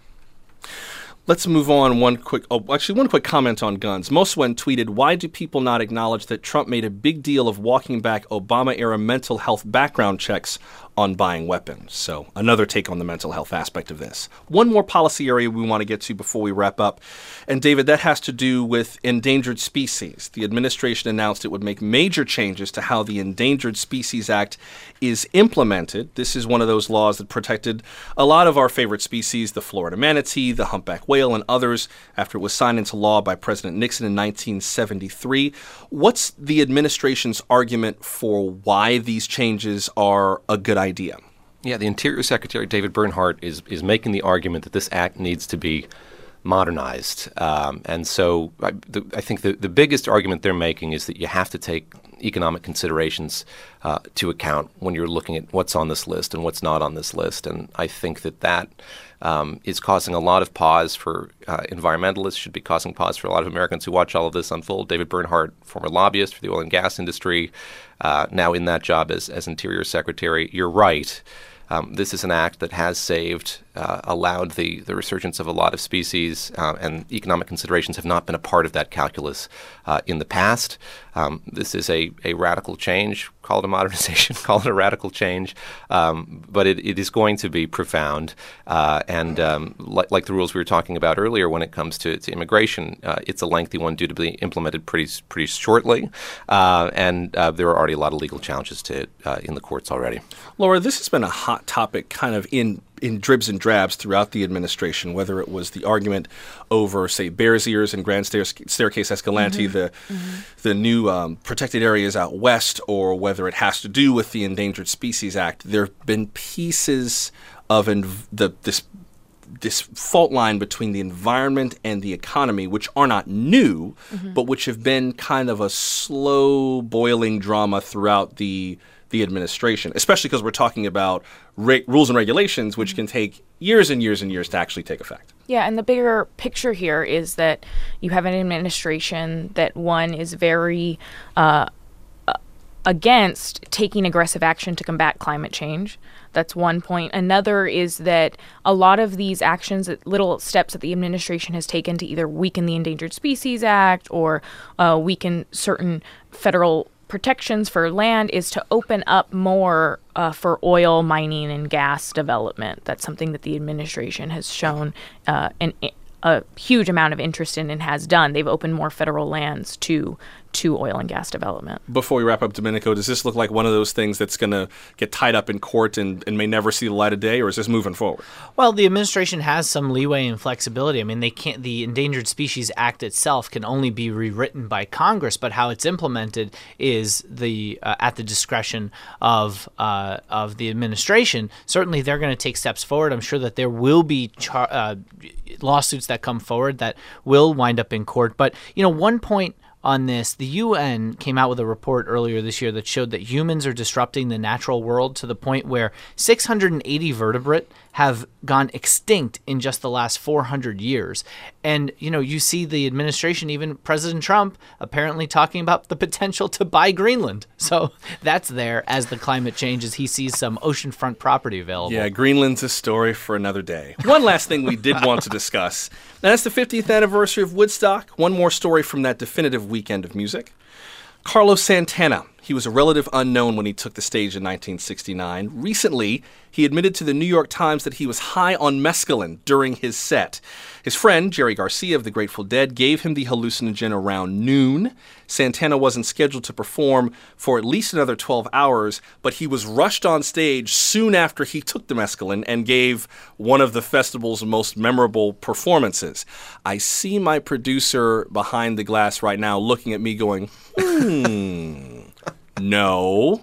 Let's move on one quick, oh, actually one quick comment on guns. Moswen tweeted, "Why do people not acknowledge that Trump made a big deal of walking back Obama-era mental health background checks on buying weapons?" So another take on the mental health aspect of this. One more policy area we want to get to before we wrap up. And David, that has to do with endangered species. The administration announced it would make major changes to how the Endangered Species Act is implemented. This is one of those laws that protected a lot of our favorite species, the Florida manatee, the humpback whale, and others, after it was signed into law by President Nixon in nineteen seventy-three. What's the administration's argument for why these changes are a good idea? Yeah, the Interior Secretary, David Bernhardt, is is making the argument that this act needs to be modernized. Um, and so I, the, I think the, the biggest argument they're making is that you have to take economic considerations uh, to account when you're looking at what's on this list and what's not on this list. And I think that that um, is causing a lot of pause for uh, environmentalists, should be causing pause for a lot of Americans who watch all of this unfold. David Bernhardt, former lobbyist for the oil and gas industry, uh, now in that job as, as Interior Secretary. You're right. Um, this is an act that has saved, uh, allowed the, the resurgence of a lot of species, uh, and economic considerations have not been a part of that calculus uh, in the past. Um, this is a, a radical change. Call it a modernization, call it a radical change, um, but it, it is going to be profound. Uh, and um, li- like the rules we were talking about earlier when it comes to, to immigration, uh, it's a lengthy one due to be implemented pretty pretty shortly. Uh, and uh, there are already a lot of legal challenges to it uh, in the courts already. Laura, this has been a hot topic kind of in in dribs and drabs throughout the administration, whether it was the argument over, say, Bears Ears and Grand Stair- Staircase Escalante, mm-hmm. the mm-hmm. the new um, protected areas out west, or whether it has to do with the Endangered Species Act. There have been pieces of inv- the this this fault line between the environment and the economy, which are not new, mm-hmm. but which have been kind of a slow boiling drama throughout the the administration, especially because we're talking about ra- rules and regulations, which can take years and years and years to actually take effect. Yeah, and the bigger picture here is that you have an administration that, one, is very uh, uh, against taking aggressive action to combat climate change. That's one point. Another is that a lot of these actions, little steps that the administration has taken to either weaken the Endangered Species Act or uh, weaken certain federal protections for land, is to open up more uh, for oil mining and gas development. That's something that the administration has shown uh, an, a huge amount of interest in and has done. They've opened more federal lands to to oil and gas development. Before we wrap up, Domenico, does this look like one of those things that's going to get tied up in court and, and may never see the light of day, or is this moving forward? Well, the administration has some leeway and flexibility. I mean, they can't. The Endangered Species Act itself can only be rewritten by Congress, but how it's implemented is the uh, at the discretion of uh, of the administration. Certainly, they're going to take steps forward. I'm sure that there will be char- uh, lawsuits that come forward that will wind up in court. But you know, one point on this, the U N came out with a report earlier this year that showed that humans are disrupting the natural world to the point where six hundred eighty vertebrate have gone extinct in just the last four hundred years. And, you know, you see the administration, even President Trump, apparently talking about the potential to buy Greenland. So that's there as the climate changes. He sees some oceanfront property available. Yeah, Greenland's a story for another day. One last thing we did want to discuss, and that's the fiftieth anniversary of Woodstock. One more story from that definitive weekend of music. Carlos Santana. He was a relative unknown when he took the stage in nineteen sixty-nine. Recently, he admitted to the New York Times that he was high on mescaline during his set. His friend, Jerry Garcia of the Grateful Dead, gave him the hallucinogen around noon. Santana wasn't scheduled to perform for at least another twelve hours, but he was rushed on stage soon after he took the mescaline and gave one of the festival's most memorable performances. I see my producer behind the glass right now looking at me going, hmm... No,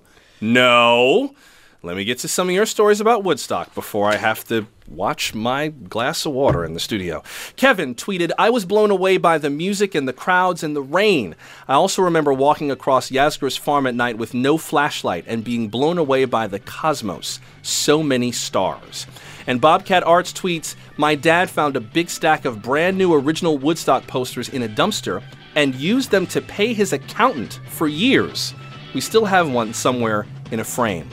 no. Let me get to some of your stories about Woodstock before I have to watch my glass of water in the studio. Kevin tweeted, I was blown away by the music and the crowds and the rain. I also remember walking across Yasgur's farm at night with no flashlight and being blown away by the cosmos. So many stars. And Bobcat Arts tweets, my dad found a big stack of brand new original Woodstock posters in a dumpster and used them to pay his accountant for years. We still have one somewhere in a frame.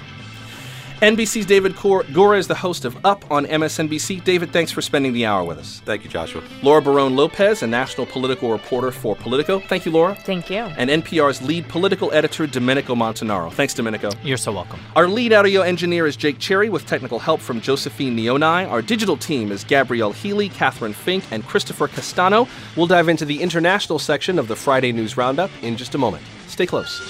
N B C's David Gura is the host of Up on M S N B C. David, thanks for spending the hour with us. Thank you, Joshua. Laura Barone Lopez, a national political reporter for Politico. Thank you, Laura. Thank you. And N P R's lead political editor, Domenico Montanaro. Thanks, Domenico. You're so welcome. Our lead audio engineer is Jake Cherry with technical help from Josephine Neonai. Our digital team is Gabrielle Healy, Catherine Fink, and Christopher Castano. We'll dive into the international section of the Friday News Roundup in just a moment. Stay close.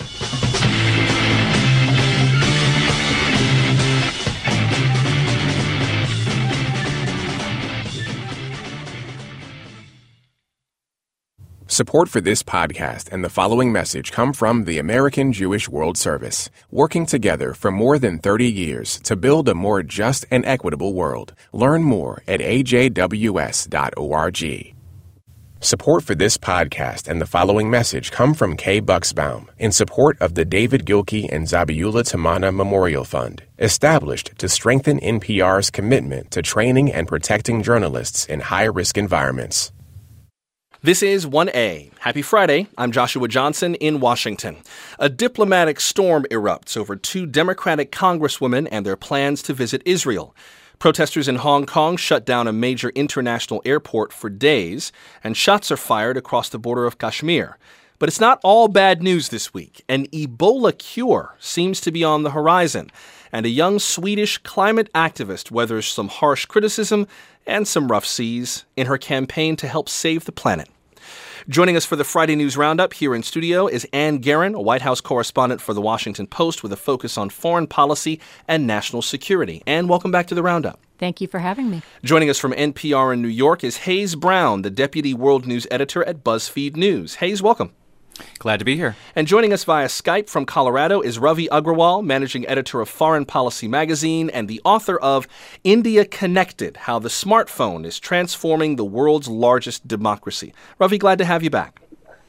Support for this podcast and the following message come from the American Jewish World Service, working together for more than thirty years to build a more just and equitable world. Learn more at a j w s dot org. Support for this podcast and the following message come from Kay Bucksbaum in support of the David Gilkey and Zabiula Tamana Memorial Fund, established to strengthen N P R's commitment to training and protecting journalists in high-risk environments. This is one A. Happy Friday. I'm Joshua Johnson in Washington. A diplomatic storm erupts over two Democratic congresswomen and their plans to visit Israel. Protesters in Hong Kong shut down a major international airport for days, and shots are fired across the border of Kashmir. But it's not all bad news this week. An Ebola cure seems to be on the horizon, and a young Swedish climate activist weathers some harsh criticism and some rough seas in her campaign to help save the planet. Joining us for the Friday News Roundup here in studio is Ann Guerin, a White House correspondent for The Washington Post with a focus on foreign policy and national security. Ann, welcome back to the Roundup. Thank you for having me. Joining us from N P R in New York is Hayes Brown, the deputy world news editor at BuzzFeed News. Hayes, welcome. Glad to be here. And joining us via Skype from Colorado is Ravi Agrawal, managing editor of Foreign Policy magazine and the author of India Connected, How the Smartphone is Transforming the World's Largest Democracy. Ravi, glad to have you back.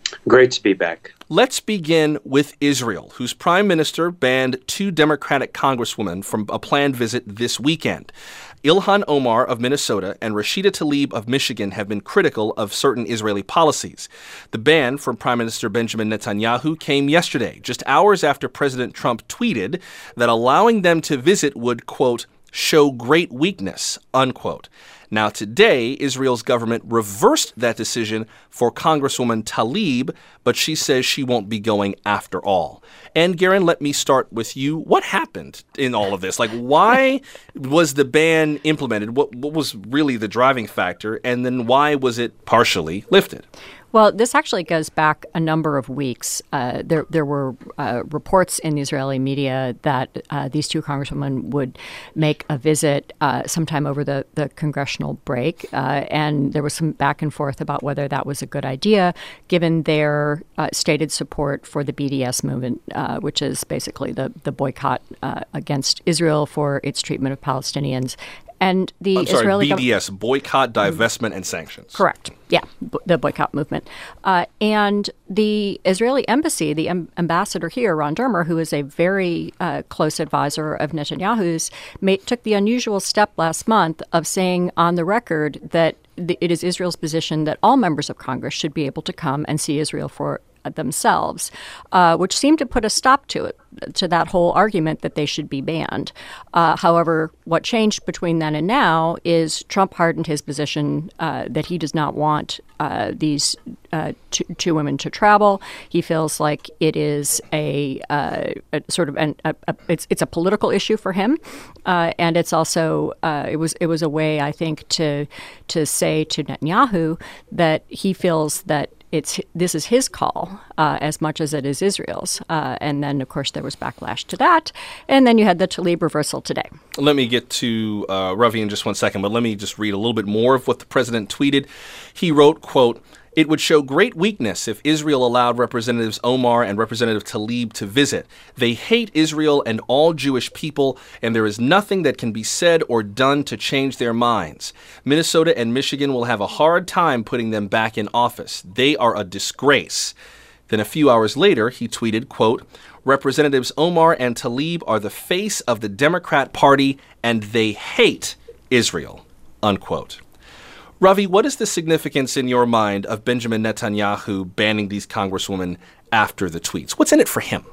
Great to be back. Let's begin with Israel, whose prime minister banned two Democratic congresswomen from a planned visit this weekend. Ilhan Omar of Minnesota and Rashida Tlaib of Michigan have been critical of certain Israeli policies. The ban from Prime Minister Benjamin Netanyahu came yesterday, just hours after President Trump tweeted that allowing them to visit would, quote, show great weakness, unquote. Now, today, Israel's government reversed that decision for Congresswoman Tlaib, but she says she won't be going after all. And, Garen, let me start with you. What happened in all of this? Like, why was the ban implemented? What, what was really the driving factor? And then why was it partially lifted? Well, this actually goes back a number of weeks. Uh, there, there were uh, reports in the Israeli media that uh, these two congresswomen would make a visit uh, sometime over the, the congressional break, uh, and there was some back and forth about whether that was a good idea, given their uh, stated support for the B D S movement, uh, which is basically the, the boycott uh, against Israel for its treatment of Palestinians. And the I'm sorry, Israeli B D S, Boycott, Divestment, and Sanctions. Correct. Yeah, b- the boycott movement. Uh, and the Israeli embassy, the em- ambassador here, Ron Dermer, who is a very uh, close advisor of Netanyahu's, made, took the unusual step last month of saying on the record that the, it is Israel's position that all members of Congress should be able to come and see Israel for themselves, uh, which seemed to put a stop to it, to that whole argument that they should be banned. Uh, however, what changed between then and now is Trump hardened his position uh, that he does not want uh, these uh, two, two women to travel. He feels like it is a, uh, a sort of an, a, a, it's it's a political issue for him, uh, and it's also uh, it was it was a way, I think, to to say to Netanyahu that he feels that It's this is his call uh, as much as it is Israel's. Uh, and then, of course, there was backlash to that. And then you had the Tlaib reversal today. Let me get to uh, Ravi in just one second, but let me just read a little bit more of what the president tweeted. He wrote, quote, "It would show great weakness if Israel allowed Representatives Omar and Representative Tlaib to visit. They hate Israel and all Jewish people, and there is nothing that can be said or done to change their minds. Minnesota and Michigan will have a hard time putting them back in office. They are a disgrace." Then a few hours later, he tweeted, quote, "Representatives Omar and Tlaib are the face of the Democrat Party, and they hate Israel," unquote. Ravi, what is the significance in your mind of Benjamin Netanyahu banning these congresswomen after the tweets? What's in it for him?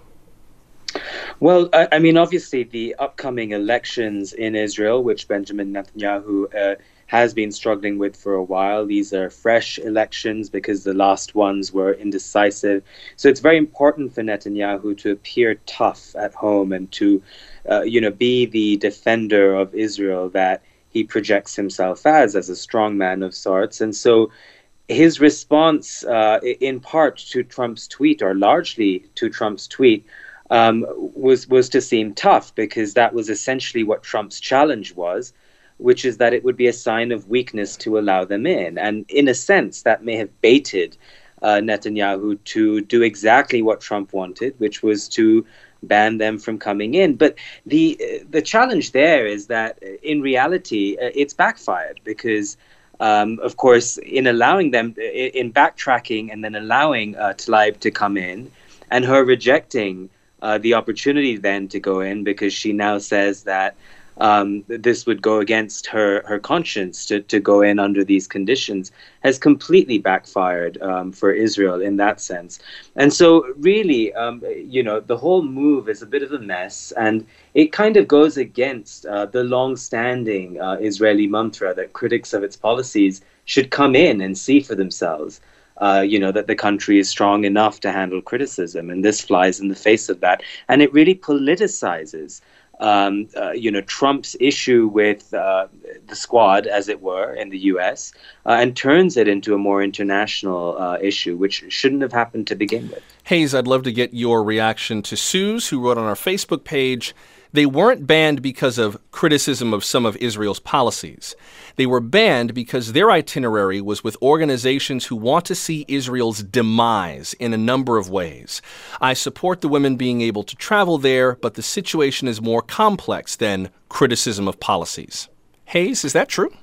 Well, I, I mean, obviously, the upcoming elections in Israel, which Benjamin Netanyahu uh, has been struggling with for a while, these are fresh elections because the last ones were indecisive. So it's very important for Netanyahu to appear tough at home and to, uh, you know, be the defender of Israel that he projects himself as, as a strong man of sorts. And so his response, uh, in part to Trump's tweet, or largely to Trump's tweet, um, was, was to seem tough, because that was essentially what Trump's challenge was, which is that it would be a sign of weakness to allow them in. And in a sense, that may have baited uh, Netanyahu to do exactly what Trump wanted, which was to ban them from coming in. But the the challenge there is that in reality, uh, it's backfired, because, um, of course, in allowing them, in backtracking and then allowing uh, Tlaib to come in, and her rejecting uh, the opportunity then to go in, because she now says that Um, this would go against her, her conscience to, to go in under these conditions, has completely backfired um, for Israel in that sense. And so really, um, you know, the whole move is a bit of a mess, and it kind of goes against uh, the long-standing uh, Israeli mantra that critics of its policies should come in and see for themselves, uh, you know, that the country is strong enough to handle criticism. And this flies in the face of that. And it really politicizes Um, uh, you know, Trump's issue with uh, the Squad, as it were, in the U S, uh, and turns it into a more international uh, issue, which shouldn't have happened to begin with. Hayes, I'd love to get your reaction to Suze, who wrote on our Facebook page, "They weren't banned because of criticism of some of Israel's policies. They were banned because their itinerary was with organizations who want to see Israel's demise in a number of ways. I support the women being able to travel there, but the situation is more complex than criticism of policies." Hayes, is that true?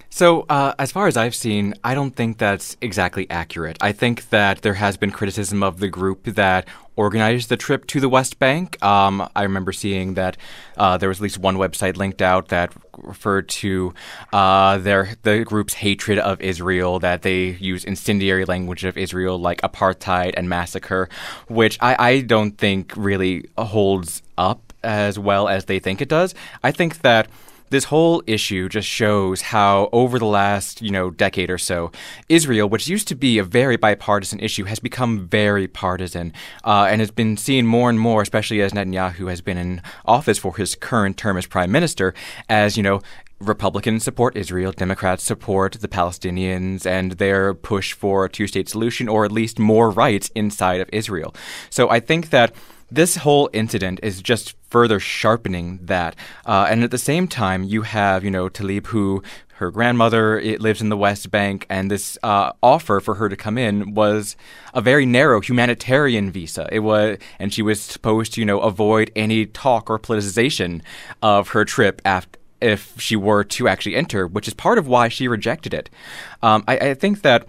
So, uh, as far as I've seen, I don't think that's exactly accurate. I think that there has been criticism of the group that organized the trip to the West Bank. Um, I remember seeing that uh, there was at least one website linked out that referred to uh, their the group's hatred of Israel, that they use incendiary language of Israel like apartheid and massacre, which I, I don't think really holds up as well as they think it does. I think that this whole issue just shows how over the last, you know, decade or so, Israel, which used to be a very bipartisan issue, has become very partisan uh, and has been seen more and more, especially as Netanyahu has been in office for his current term as prime minister, as, you know, Republicans support Israel, Democrats support the Palestinians and their push for a two-state solution, or at least more rights inside of Israel. So I think that this whole incident is just further sharpening that. Uh, and at the same time, you have, you know, Tlaib, who her grandmother it lives in the West Bank, and this uh, offer for her to come in was a very narrow humanitarian visa. It was, and she was supposed to, you know, avoid any talk or politicization of her trip after, if she were to actually enter, which is part of why she rejected it. Um, I, I think that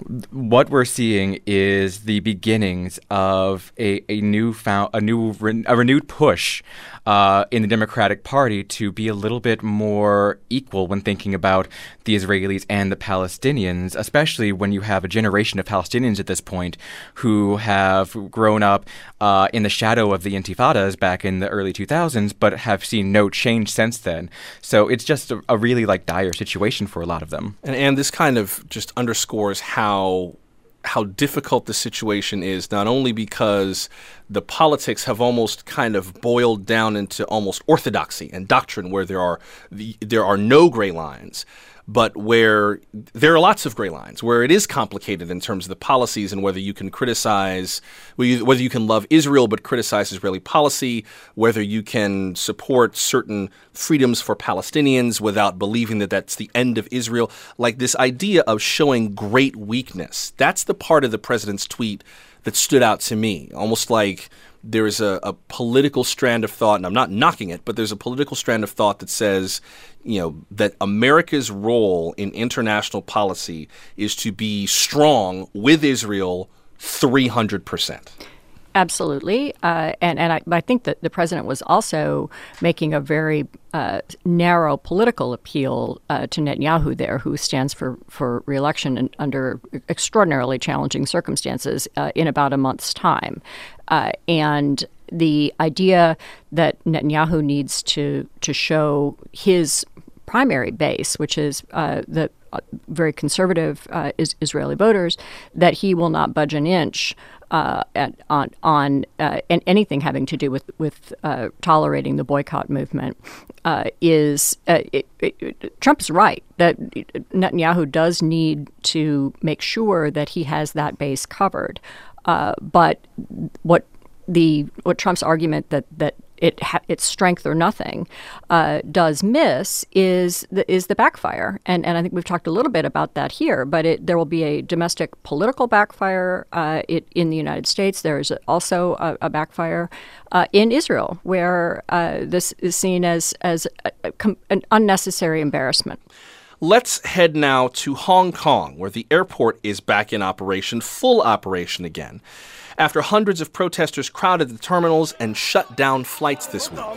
what we're seeing is the beginnings of a, a new found, a new a renewed push uh, in the Democratic Party to be a little bit more equal when thinking about the Israelis and the Palestinians, especially when you have a generation of Palestinians at this point who have grown up uh, in the shadow of the Intifadas back in the early two thousands, but have seen no change since then. So it's just a, a really like dire situation for a lot of them. And, and this kind of just underscores how How, how difficult the situation is, not only because the politics have almost kind of boiled down into almost orthodoxy and doctrine, where there are the, there are no gray lines, but where there are lots of gray lines, where it is complicated in terms of the policies and whether you can criticize, whether you can love Israel but criticize Israeli policy, whether you can support certain freedoms for Palestinians without believing that that's the end of Israel. Like this idea of showing great weakness, that's the part of the president's tweet that stood out to me, almost like there is a, a political strand of thought, and I'm not knocking it, but there's a political strand of thought that says, you know, that America's role in international policy is to be strong with Israel three hundred percent. Absolutely. Uh, and and I, I think that the president was also making a very uh, narrow political appeal uh, to Netanyahu there, who stands for, for re-election in, under extraordinarily challenging circumstances uh, in about a month's time. Uh, and the idea that Netanyahu needs to, to show his primary base, which is uh, the uh, very conservative uh, is Israeli voters, that he will not budge an inch uh, at, on on uh, and anything having to do with with uh, tolerating the boycott movement uh, is uh, it, it, Trump's right that Netanyahu does need to make sure that he has that base covered, uh, but what the what Trump's argument that that it ha- it's strength or nothing uh, does miss is the, is the backfire, and and I think we've talked a little bit about that here. But it, there will be a domestic political backfire uh, it, in the United States. There is also a, a backfire uh, in Israel, where uh, this is seen as as a, a, an unnecessary embarrassment. Let's head now to Hong Kong, where the airport is back in operation, full operation again, after hundreds of protesters crowded the terminals and shut down flights this week.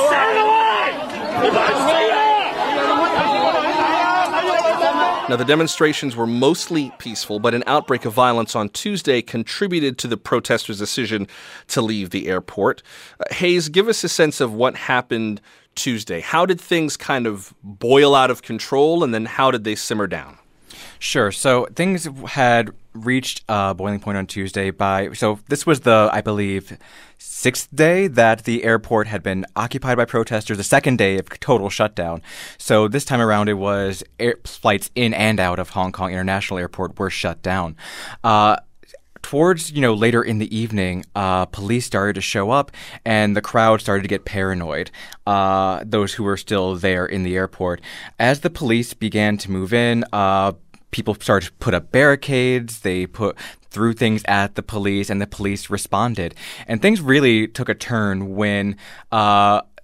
Now, the demonstrations were mostly peaceful, but an outbreak of violence on Tuesday contributed to the protesters' decision to leave the airport. Uh, Hayes, give us a sense of what happened Tuesday. How did things kind of boil out of control, and then how did they simmer down? Sure. So things had reached a boiling point on Tuesday by, so this was the, I believe, sixth day that the airport had been occupied by protesters, the second day of total shutdown. So this time around it was air, flights in and out of Hong Kong International Airport were shut down. Uh, Towards, you know, later in the evening, uh, police started to show up and the crowd started to get paranoid, uh, those who were still there in the airport. As the police began to move in, uh, people started to put up barricades, they put threw things at the police, and the police responded. And things really took a turn when uh,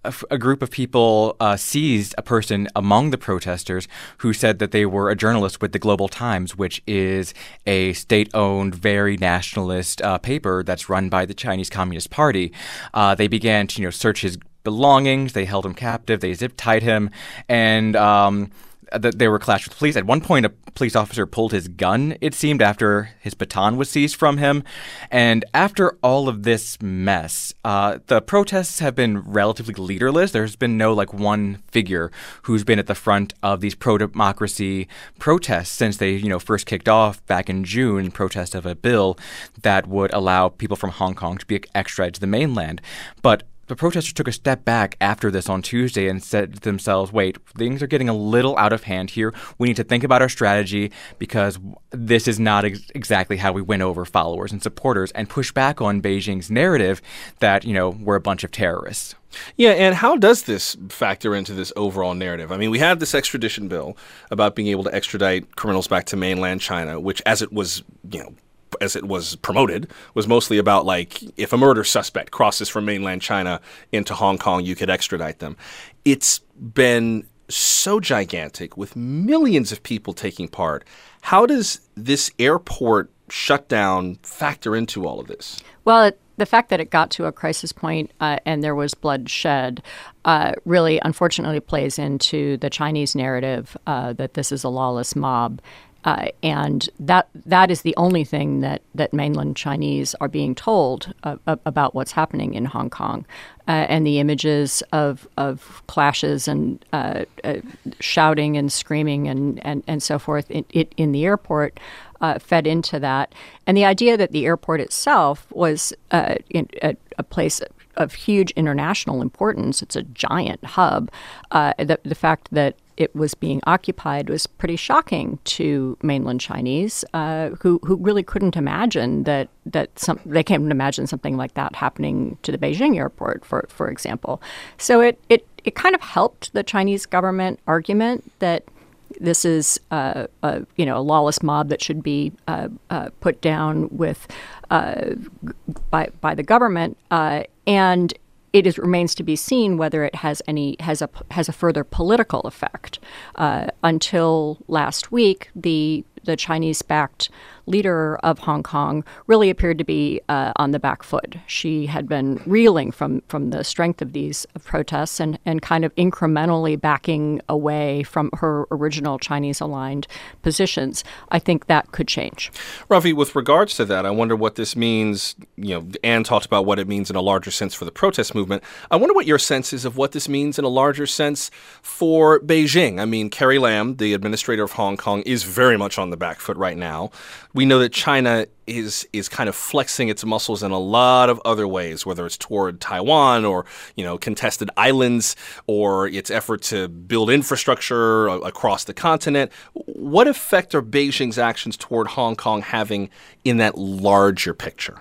a, a group of people uh, seized a person among the protesters who said that they were a journalist with the Global Times, which is a state-owned, very nationalist uh, paper that's run by the Chinese Communist Party. Uh, they began to, you know, search his belongings. They held him captive. They zip-tied him, and um, that they were clashed with police. At one point, a police officer pulled his gun, it seemed, after his baton was seized from him. And after all of this mess, uh, the protests have been relatively leaderless. There's been no, like, one figure who's been at the front of these pro-democracy protests since they, you know, first kicked off back in June in protest of a bill that would allow people from Hong Kong to be extradited to the mainland. But the protesters took a step back after this on Tuesday and said to themselves, wait, things are getting a little out of hand here. We need to think about our strategy because this is not ex- exactly how we win over followers and supporters, and push back on Beijing's narrative that, you know, we're a bunch of terrorists. Yeah, and how does this factor into this overall narrative? I mean, we have this extradition bill about being able to extradite criminals back to mainland China, which, as it was, you know, as it was promoted, was mostly about, like, if a murder suspect crosses from mainland China into Hong Kong, you could extradite them. It's been so gigantic with millions of people taking part. How does this airport shutdown factor into all of this? Well, it, the fact that it got to a crisis point, uh, and there was bloodshed uh, really, unfortunately, plays into the Chinese narrative uh, that this is a lawless mob. Uh, and that that is the only thing that, that mainland Chinese are being told uh, about what's happening in Hong Kong. Uh, and the images of of clashes and uh, uh, shouting and screaming and, and, and so forth in, in, in the airport uh, fed into that. And the idea that the airport itself was uh, in, a, a place of huge international importance, it's a giant hub, uh, the, the fact that it was being occupied was pretty shocking to mainland Chinese, uh, who who really couldn't imagine that that some they can't imagine something like that happening to the Beijing airport, for for example. So it it it kind of helped the Chinese government argument that this is uh, a you know a lawless mob that should be uh, uh, put down with uh, by by the government, uh, and it is, remains to be seen whether it has any has a has a further political effect. Uh, until last week, the the Chinese-backed leader of Hong Kong really appeared to be uh, on the back foot. She had been reeling from from the strength of these protests and, and kind of incrementally backing away from her original Chinese-aligned positions. I think that could change. Ravi, with regards to that, I wonder what this means. You know, Anne talked about what it means in a larger sense for the protest movement. I wonder what your sense is of what this means in a larger sense for Beijing. I mean, Carrie Lam, the administrator of Hong Kong, is very much on the back foot right now. We know that China is is kind of flexing its muscles in a lot of other ways, whether it's toward Taiwan or, you know, contested islands or its effort to build infrastructure across the continent. What effect are Beijing's actions toward Hong Kong having in that larger picture?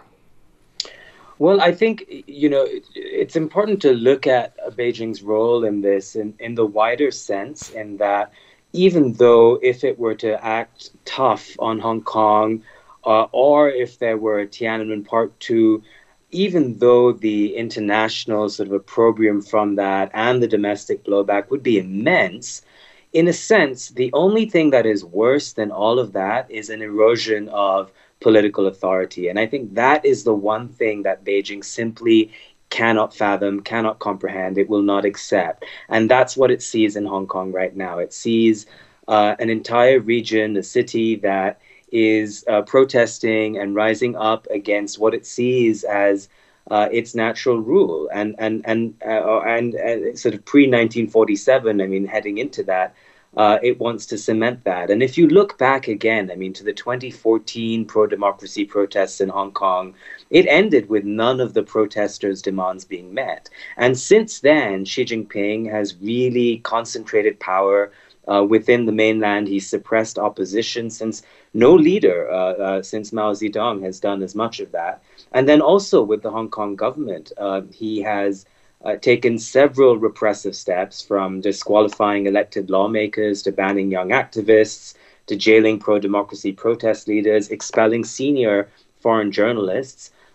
Well, I think, you know, it's important to look at Beijing's role in this in, in the wider sense, in that even though if it were to act tough on Hong Kong, uh, or if there were Tiananmen Part two, even though the international sort of opprobrium from that and the domestic blowback would be immense, in a sense, the only thing that is worse than all of that is an erosion of political authority. And I think that is the one thing that Beijing simply cannot fathom, cannot comprehend, it will not accept. And that's what it sees in Hong Kong right now. It sees uh, an entire region, a city that is uh, protesting and rising up against what it sees as uh, its natural rule. And and and uh, and, and sort of pre nineteen forty-seven, I mean, heading into that, Uh, it wants to cement that. And if you look back again, I mean, to the twenty fourteen pro-democracy protests in Hong Kong, it ended with none of the protesters' demands being met. And since then, Xi Jinping has really concentrated power uh, within the mainland. He's suppressed opposition, since no leader uh, uh, since Mao Zedong has done as much of that. And then also with the Hong Kong government, uh, he has Uh, taken several repressive steps, from disqualifying elected lawmakers to banning young activists to jailing pro-democracy protest leaders, expelling senior foreign journalists.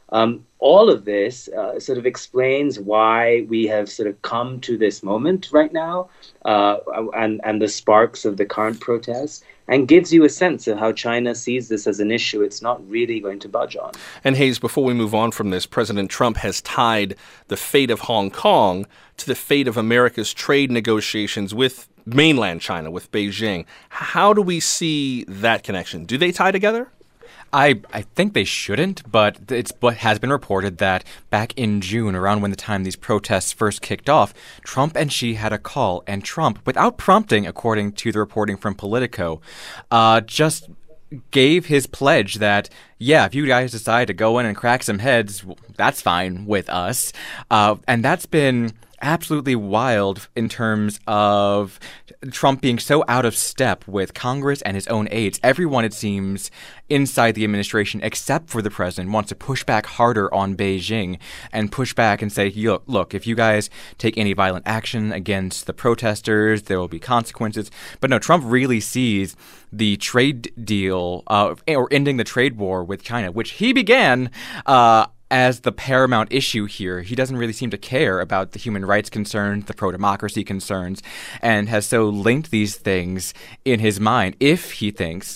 Um, all of this uh, sort of explains why we have sort of come to this moment right now, uh, and, and the sparks of the current protests, and gives you a sense of how China sees this as an issue it's not really going to budge on. And Hayes, before we move on from this, President Trump has tied the fate of Hong Kong to the fate of America's trade negotiations with mainland China, with Beijing. How do we see that connection? Do they tie together? I, I think they shouldn't, but it's what has been reported that back in June, around when the time these protests first kicked off, Trump and Xi had a call, and Trump, without prompting, according to the reporting from Politico, uh, just gave his pledge that, yeah, if you guys decide to go in and crack some heads, that's fine with us. Uh, and that's been absolutely wild in terms of Trump being so out of step with Congress and his own aides. Everyone, it seems, inside the administration, except for the president, wants to push back harder on Beijing and push back and say, look, look, if you guys take any violent action against the protesters, there will be consequences. But no, Trump really sees the trade deal uh, or ending the trade war with China, which he began uh, as the paramount issue here. He doesn't really seem to care about the human rights concerns, the pro-democracy concerns, and has so linked these things in his mind. If he thinks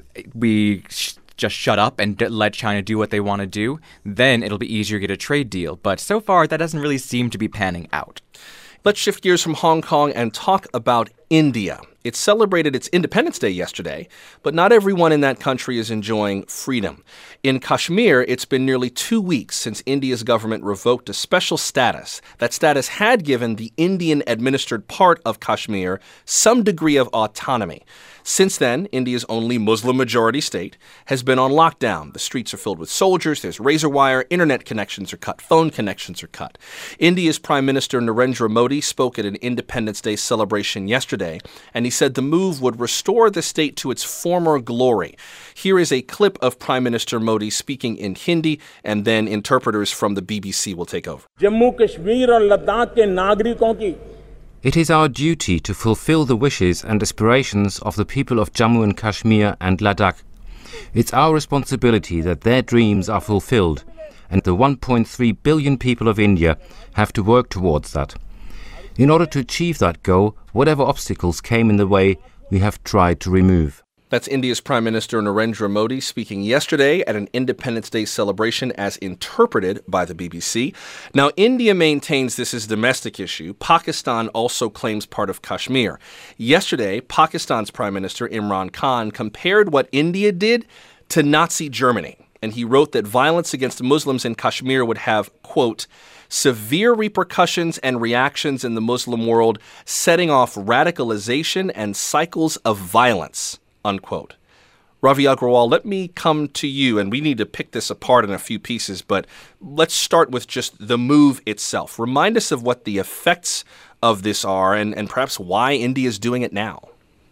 we sh- just shut up and d- let China do what they want to do, then it'll be easier to get a trade deal. But so far, that doesn't really seem to be panning out. Let's shift gears from Hong Kong and talk about India. It celebrated its Independence Day yesterday, but not everyone in that country is enjoying freedom. In Kashmir, it's been nearly two weeks since India's government revoked a special status. That status had given the Indian-administered part of Kashmir some degree of autonomy. Since then, India's only Muslim-majority state has been on lockdown. The streets are filled with soldiers, there's razor wire, internet connections are cut, phone connections are cut. India's Prime Minister Narendra Modi spoke at an Independence Day celebration yesterday, and he said the move would restore the state to its former glory. Here is a clip of Prime Minister Modi speaking in Hindi, and then interpreters from the B B C will take over. Jammu Kashmir और लद्दाख के नागरिकों की It is our duty to fulfill the wishes and aspirations of the people of Jammu and Kashmir and Ladakh. It's our responsibility that their dreams are fulfilled, and the one point three billion people of India have to work towards that. In order to achieve that goal, whatever obstacles came in the way, we have tried to remove. That's India's Prime Minister Narendra Modi speaking yesterday at an Independence Day celebration as interpreted by the B B C. Now, India maintains this is a domestic issue. Pakistan also claims part of Kashmir. Yesterday, Pakistan's Prime Minister Imran Khan compared what India did to Nazi Germany, and he wrote that violence against Muslims in Kashmir would have, quote, severe repercussions and reactions in the Muslim world, setting off radicalization and cycles of violence. Unquote. Ravi Agrawal, let me come to you, and we need to pick this apart in a few pieces, but let's start with just the move itself. Remind us of what the effects of this are and, and perhaps why India is doing it now.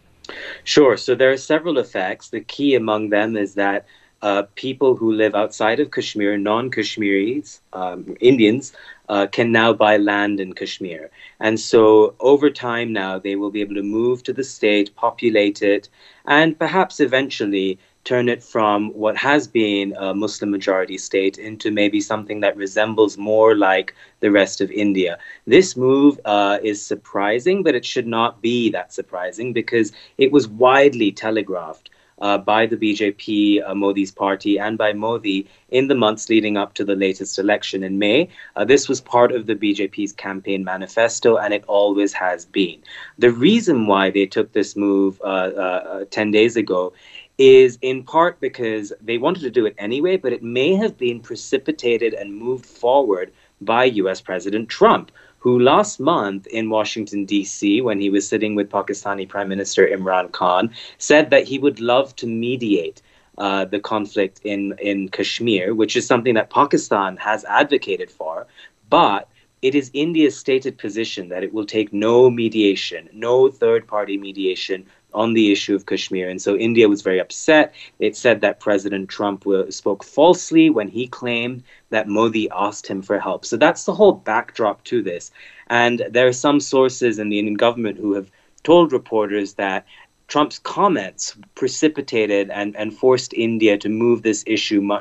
Sure. So there are several effects. The key among them is that uh, people who live outside of Kashmir, non-Kashmiris, um, Indians, Uh, can now buy land in Kashmir. And so over time now, they will be able to move to the state, populate it, and perhaps eventually turn it from what has been a Muslim-majority state into maybe something that resembles more like the rest of India. This move uh, is surprising, but it should not be that surprising because it was widely telegraphed Uh, by the B J P, uh, Modi's party, and by Modi in the months leading up to the latest election in May. Uh, this was part of the B J P's campaign manifesto, and it always has been. The reason why they took this move uh, uh, ten days ago is in part because they wanted to do it anyway, but it may have been precipitated and moved forward by U S President Trump, who last month in Washington, D C, when he was sitting with Pakistani Prime Minister Imran Khan, said that he would love to mediate uh, the conflict in, in Kashmir, which is something that Pakistan has advocated for. But it is India's stated position that it will take no mediation, no third-party mediation on the issue of Kashmir. And so India was very upset. It said that President Trump spoke falsely when he claimed that Modi asked him for help. So that's the whole backdrop to this. And there are some sources in the Indian government who have told reporters that Trump's comments precipitated and, and forced India to move this issue much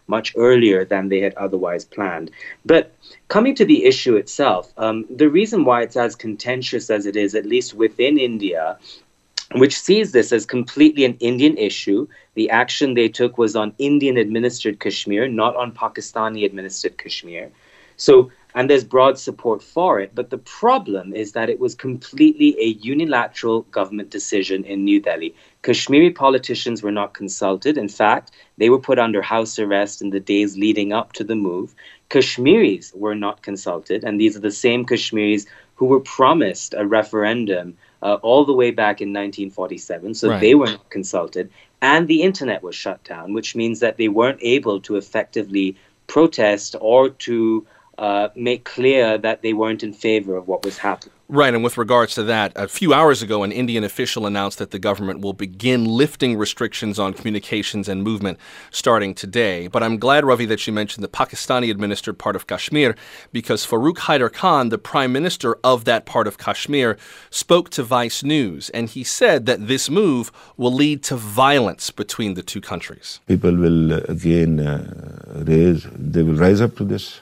much earlier than they had otherwise planned. But coming to the issue itself, um, the reason why it's as contentious as it is, at least within India, which sees this as completely an Indian issue. The action they took was on Indian-administered Kashmir, not on Pakistani-administered Kashmir. So, and there's broad support for it. But the problem is that it was completely a unilateral government decision in New Delhi. Kashmiri politicians were not consulted. In fact, they were put under house arrest in the days leading up to the move. Kashmiris were not consulted, and these are the same Kashmiris who were promised a referendum uh, all the way back in nineteen forty-seven, so Right. they were not consulted, and the internet was shut down, which means that they weren't able to effectively protest or to uh, make clear that they weren't in favor of what was happening. Right, and with regards to that, a few hours ago, an Indian official announced that the government will begin lifting restrictions on communications and movement starting today. But I'm glad, Ravi, that you mentioned the Pakistani-administered part of Kashmir, because Farooq Haider Khan, the prime minister of that part of Kashmir, spoke to Vice News, and he said that this move will lead to violence between the two countries. People will uh, again uh, raise, they will rise up to this.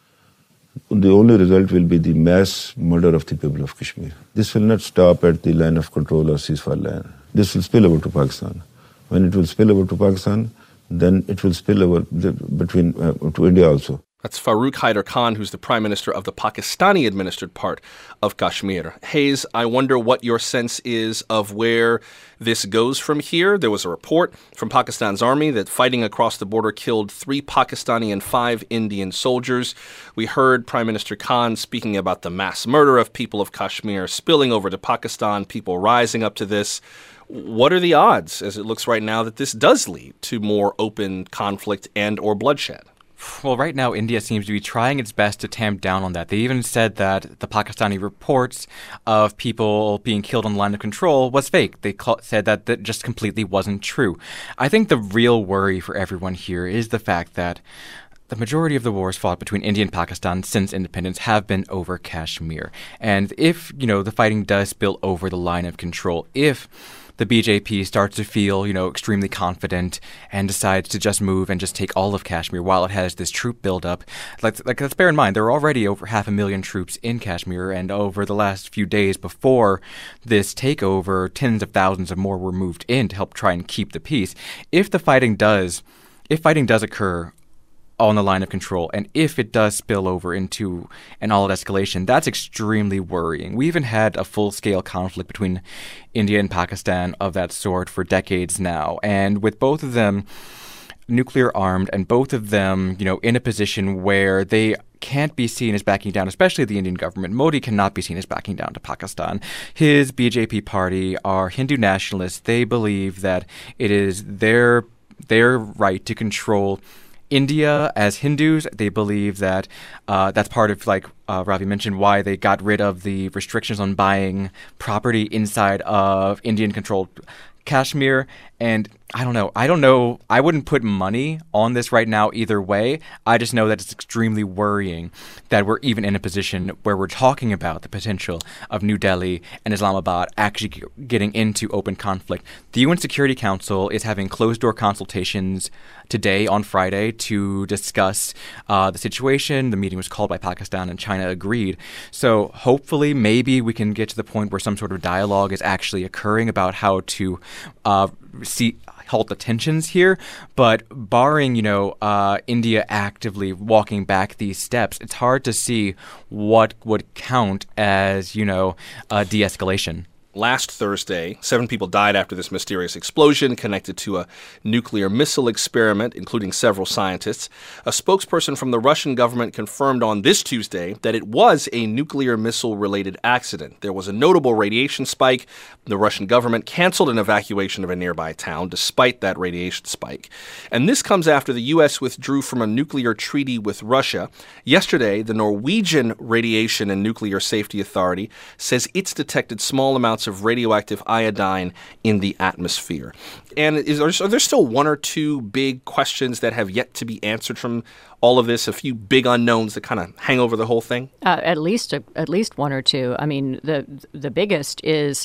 The only result will be the mass murder of the people of Kashmir. This will not stop at the line of control or ceasefire line. This will spill over to Pakistan. When it will spill over to Pakistan, then it will spill over the, between uh, to India also. That's Farooq Haider Khan, who's the prime minister of the Pakistani-administered part of Kashmir. Hayes, I wonder what your sense is of where this goes from here. There was a report from Pakistan's army that fighting across the border killed three Pakistani and five Indian soldiers. We heard Prime Minister Khan speaking about the mass murder of people of Kashmir spilling over to Pakistan, people rising up to this. What are the odds, as it looks right now, that this does lead to more open conflict and or bloodshed? Well, right now, India seems to be trying its best to tamp down on that. They even said that the Pakistani reports of people being killed on the line of control was fake. They call- said that that just completely wasn't true. I think the real worry for everyone here is the fact that the majority of the wars fought between India and Pakistan since independence have been over Kashmir. And if, you know, the fighting does spill over the line of control, if the B J P starts to feel, you know, extremely confident and decides to just move and just take all of Kashmir while it has this troop buildup. Like, like let's bear in mind, there are already over half a million troops in Kashmir, and over the last few days before this takeover, tens of thousands of more were moved in to help try and keep the peace. If the fighting does, if fighting does occur on the line of control, and if it does spill over into an all-out escalation, that's extremely worrying. We even had a full-scale conflict between India and Pakistan of that sort for decades now, and with both of them nuclear armed and both of them, you know, in a position where they can't be seen as backing down, especially the Indian government. Modi cannot be seen as backing down to Pakistan. His B J P party are Hindu nationalists. They believe that it is their their right to control India as Hindus. They believe that uh, that's part of, like uh, Ravi mentioned, why they got rid of the restrictions on buying property inside of Indian-controlled Kashmir. And I don't know. I don't know. I wouldn't put money on this right now either way. I just know that it's extremely worrying that we're even in a position where we're talking about the potential of New Delhi and Islamabad actually getting into open conflict. The U N Security Council is having closed-door consultations today on Friday to discuss uh, the situation. The meeting was called by Pakistan and China agreed. So hopefully maybe we can get to the point where some sort of dialogue is actually occurring about how to uh, see halt the tensions here. But barring, you know, uh, India actively walking back these steps, it's hard to see what would count as, you know, uh, de-escalation. Last Thursday, seven people died after this mysterious explosion connected to a nuclear missile experiment, including several scientists. A spokesperson from the Russian government confirmed on this Tuesday that it was a nuclear missile-related accident. There was a notable radiation spike. The Russian government canceled an evacuation of a nearby town despite that radiation spike. And this comes after the U S withdrew from a nuclear treaty with Russia. Yesterday, the Norwegian Radiation and Nuclear Safety Authority says it's detected small amounts of radioactive iodine in the atmosphere. And is there, are there still one or two big questions that have yet to be answered from all of this? A few big unknowns that kind of hang over the whole thing? Uh, at least a, at least one or two. I mean, the the biggest is,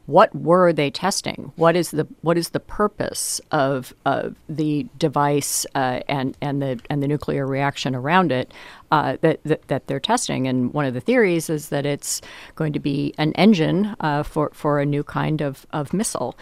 what were they testing? What is the what is the purpose of of the device uh, and and the and the nuclear reaction around it uh, that, that that they're testing? And one of the theories is that it's going to be an engine uh, for for a new kind of, of missile.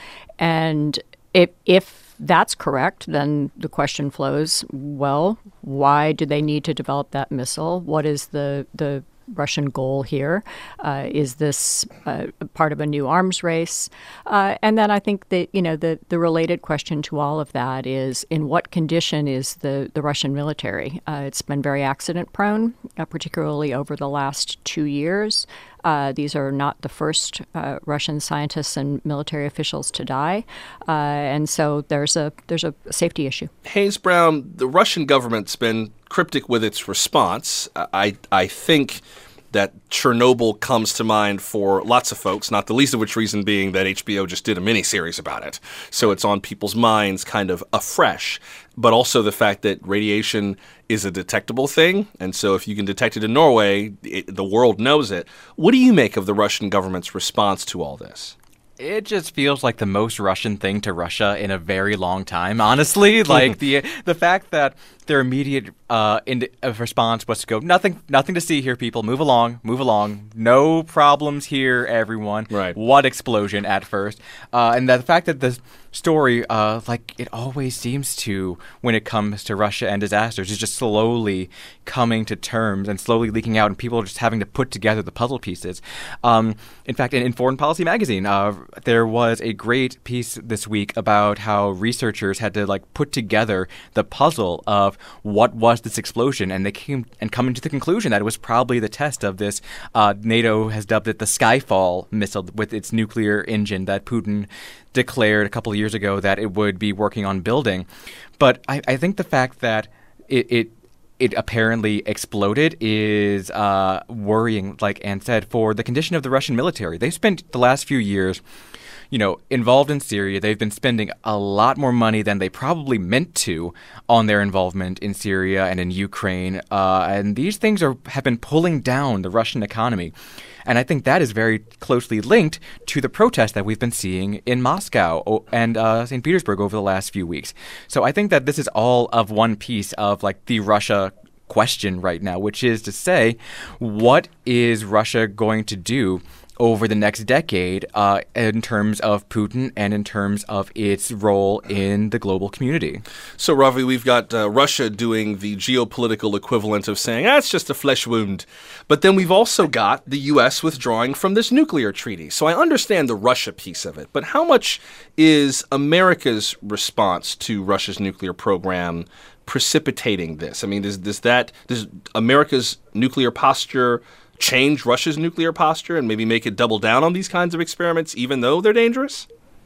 And if if that's correct, then the question flows: well, why do they need to develop that missile? What is the the Russian goal here? Uh, is this uh, part of a new arms race? Uh, and then I think that, you know, the, the related question to all of that is, in what condition is the, the Russian military? Uh, it's been very accident prone, uh, particularly over the last two years. Uh, these are not the first uh, Russian scientists and military officials to die, uh, and so there's a there's a safety issue. Hayes Brown, the Russian government's been cryptic with its response. I I think that Chernobyl comes to mind for lots of folks, not the least of which reason being that H B O just did a miniseries about it. So it's on people's minds kind of afresh, but also the fact that radiation is a detectable thing. And so if you can detect it in Norway, it, the world knows it. What do you make of the Russian government's response to all this? It just feels like the most Russian thing to Russia in a very long time, honestly. Like the the fact that their immediate uh, in, uh, response was to go, nothing nothing to see here, people. Move along, move along. No problems here, everyone. Right. What explosion at first. Uh, and the fact that the story, uh, like it always seems to when it comes to Russia and disasters, is just slowly coming to terms and slowly leaking out, and people are just having to put together the puzzle pieces. Um, in fact, in, in Foreign Policy magazine, uh, there was a great piece this week about how researchers had to like put together the puzzle of what was this explosion, and they came and come into the conclusion that it was probably the test of this. Uh, NATO has dubbed it the Skyfall missile with its nuclear engine that Putin declared a couple of years ago that it would be working on building. But I, I think the fact that it, it it apparently exploded is uh, worrying, like Anne said, for the condition of the Russian military. They've spent the last few years, you know, involved in Syria. They've been spending a lot more money than they probably meant to on their involvement in Syria and in Ukraine. Uh, and these things are have been pulling down the Russian economy. And I think that is very closely linked to the protests that we've been seeing in Moscow and uh, Saint Petersburg over the last few weeks. So I think that this is all of one piece of like the Russia question right now, which is to say, what is Russia going to do over the next decade uh, in terms of Putin and in terms of its role in the global community? So, Ravi, we've got uh, Russia doing the geopolitical equivalent of saying, ah, it's just a flesh wound. But then we've also got the U S withdrawing from this nuclear treaty. So I understand the Russia piece of it. But how much is America's response to Russia's nuclear program precipitating this? I mean, does, does that does America's nuclear posture change Russia's nuclear posture and maybe make it double down on these kinds of experiments, even though they're dangerous?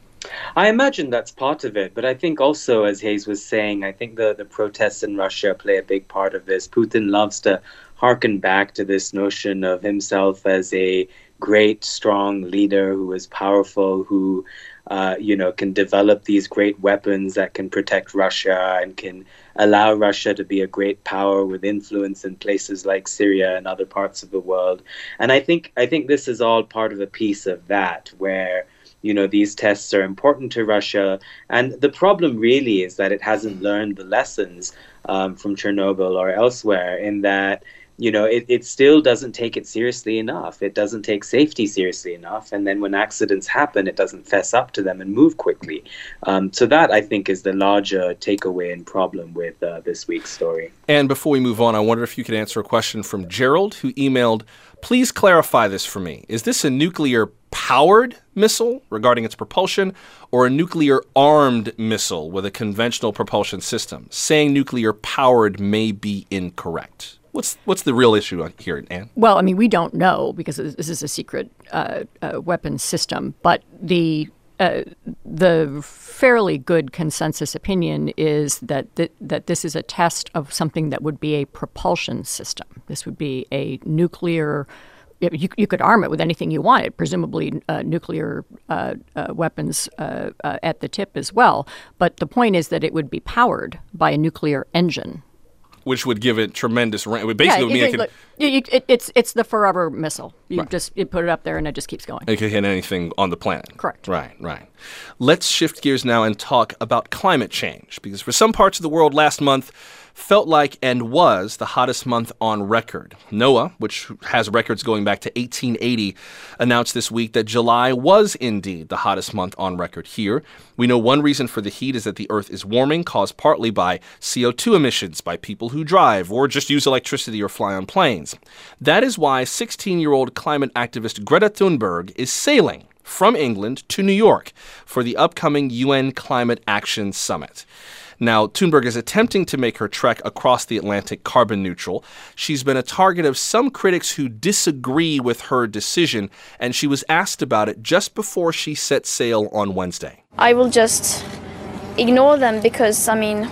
I imagine that's part of it. But I think also, as Hayes was saying, I think the, the protests in Russia play a big part of this. Putin loves to harken back to this notion of himself as a great, strong leader who is powerful, who Uh, you know, can develop these great weapons that can protect Russia and can allow Russia to be a great power with influence in places like Syria and other parts of the world. And I think I think this is all part of a piece of that, where, you know, these tests are important to Russia. And the problem really is that it hasn't learned the lessons um, from Chernobyl or elsewhere, in that, you know, it, it still doesn't take it seriously enough. It doesn't take safety seriously enough. And then when accidents happen, it doesn't fess up to them and move quickly. Um, so that, I think, is the larger takeaway and problem with uh, this week's story. And before we move on, I wonder if you could answer a question from Gerald, who emailed, please clarify this for me. Is this a nuclear-powered missile regarding its propulsion, or a nuclear-armed missile with a conventional propulsion system? Saying nuclear-powered may be incorrect. What's what's the real issue here, Anne? Well, I mean, we don't know because this is a secret uh, uh, weapons system. But the uh, the fairly good consensus opinion is that th- that this is a test of something that would be a propulsion system. This would be a nuclear. You, you could arm it with anything you wanted, presumably uh, nuclear uh, uh, weapons uh, uh, at the tip as well. But the point is that it would be powered by a nuclear engine. which would give it tremendous range. It basically yeah, would mean you it can, could, look, you, it, it's it's the forever missile. You Right. just you put it up there and it just keeps going. it could hit anything on the planet. Correct. Right, right. Let's shift gears now and talk about climate change, because for some parts of the world last month felt like and was the hottest month on record. NOAA, which has records going back to eighteen eighty, announced this week that July was indeed the hottest month on record here. We know one reason for the heat is that the Earth is warming, caused partly by C O two emissions by people who drive or just use electricity or fly on planes. That is why sixteen-year-old climate activist Greta Thunberg is sailing from England to New York for the upcoming U N Climate Action Summit. Now, Thunberg is attempting to make her trek across the Atlantic carbon neutral. She's been a target of some critics who disagree with her decision, and she was asked about it just before she set sail on Wednesday. I will just ignore them because, I mean,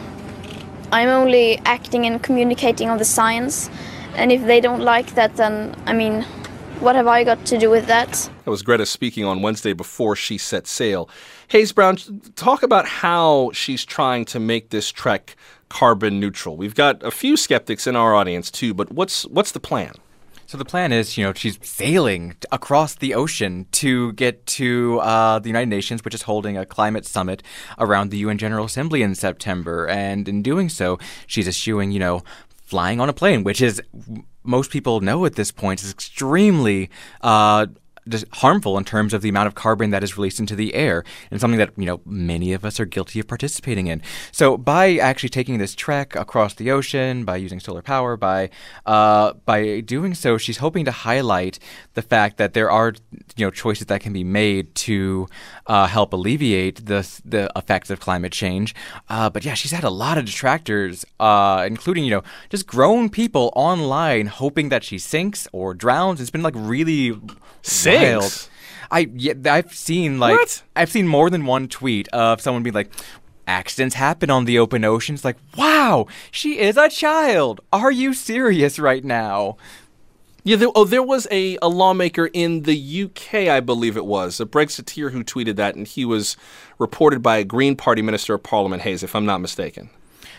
I'm only acting and communicating on the science, and if they don't like that, then, I mean, what have I got to do with that? That was Greta speaking on Wednesday before she set sail. Hayes Brown, talk about how she's trying to make this trek carbon neutral. We've got a few skeptics in our audience too, but what's what's the plan? So the plan is, you know, she's sailing across the ocean to get to uh, the United Nations, which is holding a climate summit around the U N General Assembly in September. And in doing so, she's eschewing, you know, flying on a plane, which is, most people know at this point, is extremely uh, just harmful in terms of the amount of carbon that is released into the air, and something that, you know, many of us are guilty of participating in. So by actually taking this trek across the ocean, by using solar power, by uh, by doing so, she's hoping to highlight the fact that there are, you know, choices that can be made to uh, help alleviate the the effects of climate change. Uh, but yeah, she's had a lot of detractors, uh, including, you know, just grown people online hoping that she sinks or drowns. It's been like really Sinks? wild. I yeah, I've seen like What? I've seen more than one tweet of someone being like, accidents happen on the open ocean. It's like, wow, she is a child. Are you serious right now? Yeah, there, oh, there was a, a lawmaker in the U K, I believe it was, a Brexiteer who tweeted that, and he was reported by a Green Party Minister of Parliament, Hayes, if I'm not mistaken.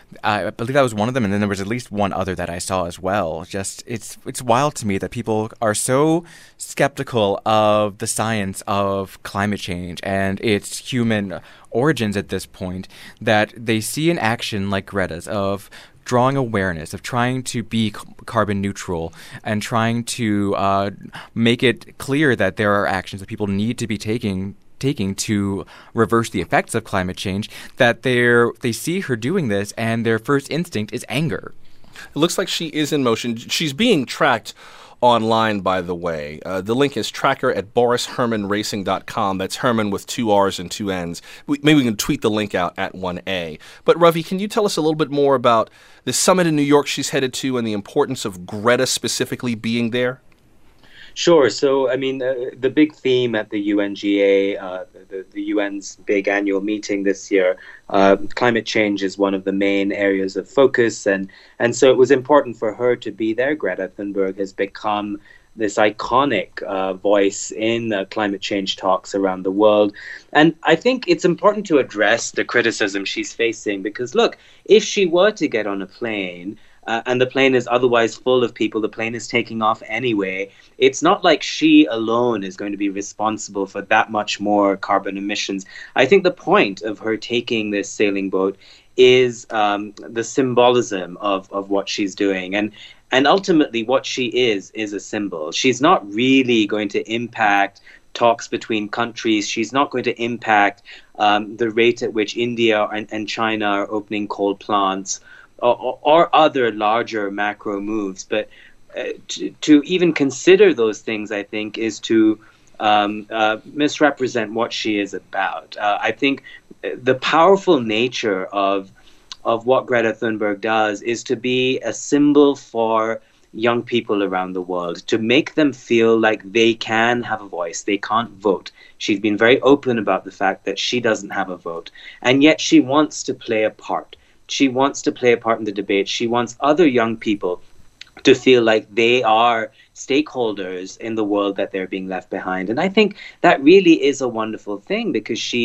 I believe that was one of them, and then there was at least one other that I saw as well. Just it's it's wild to me that people are so skeptical of the science of climate change and its human origins at this point, that they see an action like Greta's of drawing awareness, of trying to be c- carbon neutral and trying to uh, make it clear that there are actions that people need to be taking taking to reverse the effects of climate change, that they're they see her doing this and their first instinct is anger. It looks like she is in motion. She's being tracked online, by the way. Uh, the link is tracker at boris herman racing dot com. That's Herman with two R's and two N's. We, maybe we can tweet the link out at one A. But Ravi, can you tell us a little bit more about the summit in New York she's headed to and the importance of Greta specifically being there? Sure. So, I mean, uh, the big theme at the U N G A, uh, the, the U N's big annual meeting this year, uh, climate change is one of the main areas of focus. And, and so it was important for her to be there. Greta Thunberg has become this iconic uh, voice in uh, climate change talks around the world. And I think it's important to address the criticism she's facing because, look, if she were to get on a plane, Uh, and the plane is otherwise full of people, the plane is taking off anyway, it's not like she alone is going to be responsible for that much more carbon emissions. I think the point of her taking this sailing boat is um, the symbolism of, of what she's doing. And and ultimately what she is, is a symbol. She's not really going to impact talks between countries. She's not going to impact um, the rate at which India and, and China are opening coal plants, Or, or other larger macro moves. But uh, to, to even consider those things, I think, is to um, uh, misrepresent what she is about. Uh, I think the powerful nature of of what Greta Thunberg does is to be a symbol for young people around the world, to make them feel like they can have a voice. They can't vote. She's been very open about the fact that she doesn't have a vote, and yet she wants to play a part. She wants to play a part in the debate. She wants other young people to feel like they are stakeholders in the world that they're being left behind. And I think that really is a wonderful thing because she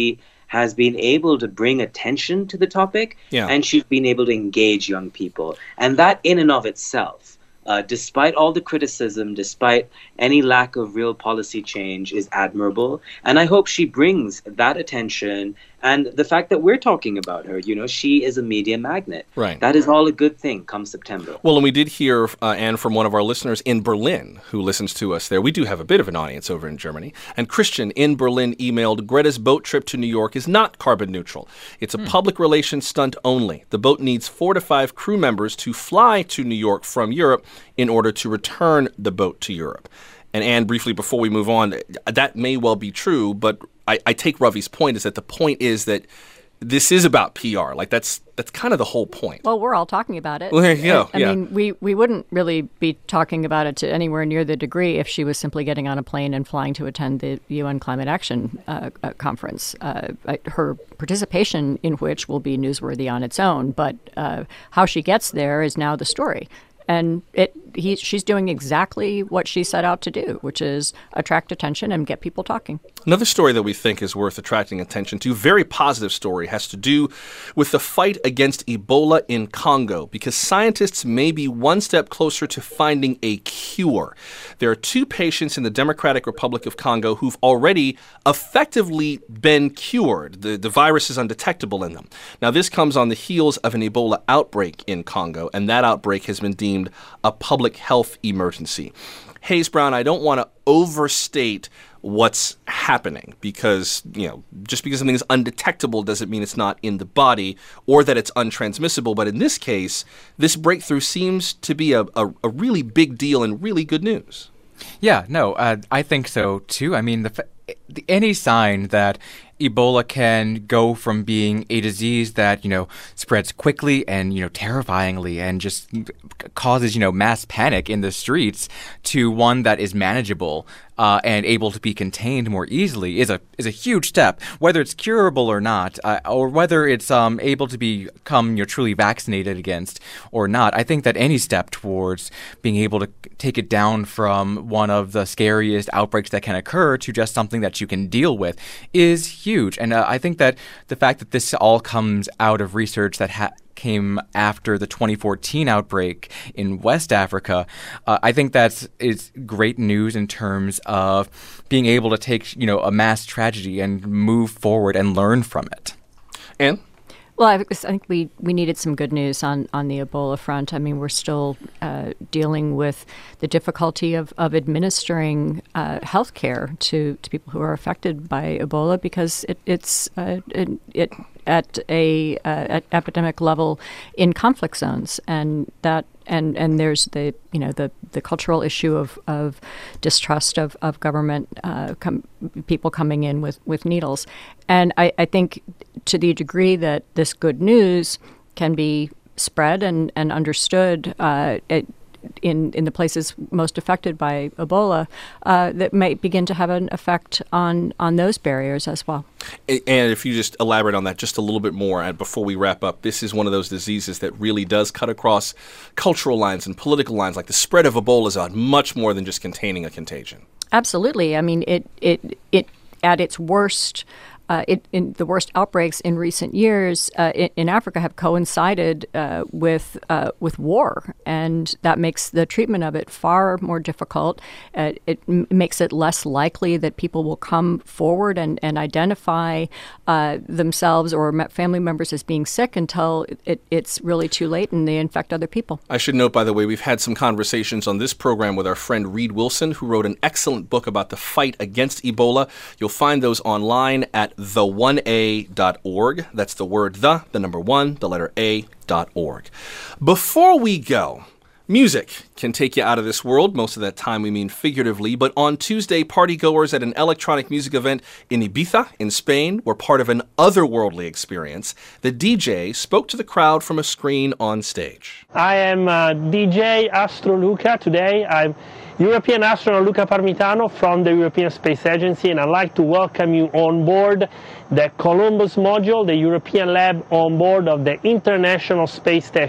has been able to bring attention to the topic, Yeah. and she's been able to engage young people. And that in and of itself, uh, despite all the criticism, despite any lack of real policy change, is admirable. And I hope she brings that attention and the fact that we're talking about her. You know, she is a media magnet. Right. That is all a good thing come September. Well, and we did hear, uh, Anne, from one of our listeners in Berlin who listens to us there. We do have a bit of an audience over in Germany. And Christian in Berlin emailed, Greta's boat trip to New York is not carbon neutral. It's a public relations stunt only. The boat needs four to five crew members to fly to New York from Europe in order to return the boat to Europe. And Anne, briefly before we move on, that may well be true, but I, I take Ravi's point is that the point is that this is about P R. Like, that's that's kind of the whole point. Well, we're all talking about it. Well, there you go. I, I yeah. mean, we, we wouldn't really be talking about it to anywhere near the degree if she was simply getting on a plane and flying to attend the U N Climate Action uh, uh, Conference, uh, her participation in which will be newsworthy on its own. But uh, how she gets there is now the story. And it, he, she's doing exactly what she set out to do, which is attract attention and get people talking. Another story that we think is worth attracting attention to, very positive story, has to do with the fight against Ebola in Congo, because scientists may be one step closer to finding a cure. There are two patients in the Democratic Republic of Congo who've already effectively been cured. The, the virus is undetectable in them. Now, this comes on the heels of an Ebola outbreak in Congo, and that outbreak has been deemed a public health emergency. Hayes Brown, I don't want to overstate what's happening because, you know, just because something is undetectable doesn't mean it's not in the body or that it's untransmissible. But in this case, this breakthrough seems to be a, a, a really big deal and really good news. Yeah, no, uh, I think so too. I mean, the, the any sign that Ebola can go from being a disease that, you know, spreads quickly and, you know, terrifyingly and just causes, you know, mass panic in the streets to one that is manageable uh, and able to be contained more easily is a is a huge step. Whether it's curable or not, uh, or whether it's um, able to become, you know, truly vaccinated against or not, I think that any step towards being able to take it down from one of the scariest outbreaks that can occur to just something that you can deal with is huge. And uh, I think that the fact that this all comes out of research that ha- came after the twenty fourteen outbreak in West Africa, uh, I think that is great news in terms of being able to take, you know, a mass tragedy and move forward and learn from it. Anne? Well, I think we, we needed some good news on, on the Ebola front. I mean, we're still uh, dealing with the difficulty of, of administering uh, health care to, to people who are affected by Ebola because it, it's uh, it, it at a uh, at epidemic level in conflict zones, and that and and there's the you know the, the cultural issue of, of distrust of of government uh, com- people coming in with, with needles, and I, I think to the degree that this good news can be spread and and understood uh, it, in in the places most affected by Ebola, uh, that might begin to have an effect on on those barriers as well. And if you just elaborate on that just a little bit more, and before we wrap up, this is one of those diseases that really does cut across cultural lines and political lines. Like the spread of Ebola is on much more than just containing a contagion. Absolutely. I mean, it it it at its worst. Uh, it, in the worst outbreaks in recent years uh, in, in Africa have coincided uh, with uh, with war, and that makes the treatment of it far more difficult. Uh, it m- makes it less likely that people will come forward and, and identify uh, themselves or family members as being sick until it, it's really too late and they infect other people. I should note, by the way, we've had some conversations on this program with our friend Reed Wilson, who wrote an excellent book about the fight against Ebola. You'll find those online at the one a dot org. That's the word the, the number one, the letter A dot org. Before we go, music can take you out of this world. Most of that time we mean figuratively, but on Tuesday, partygoers at an electronic music event in Ibiza in Spain were part of an otherworldly experience. The D J spoke to the crowd from a screen on stage. I am uh, D J Astro Luca today. I'm European astronaut Luca Parmitano from the European Space Agency, and I'd like to welcome you on board the Columbus module, the European lab on board of the International Space Station.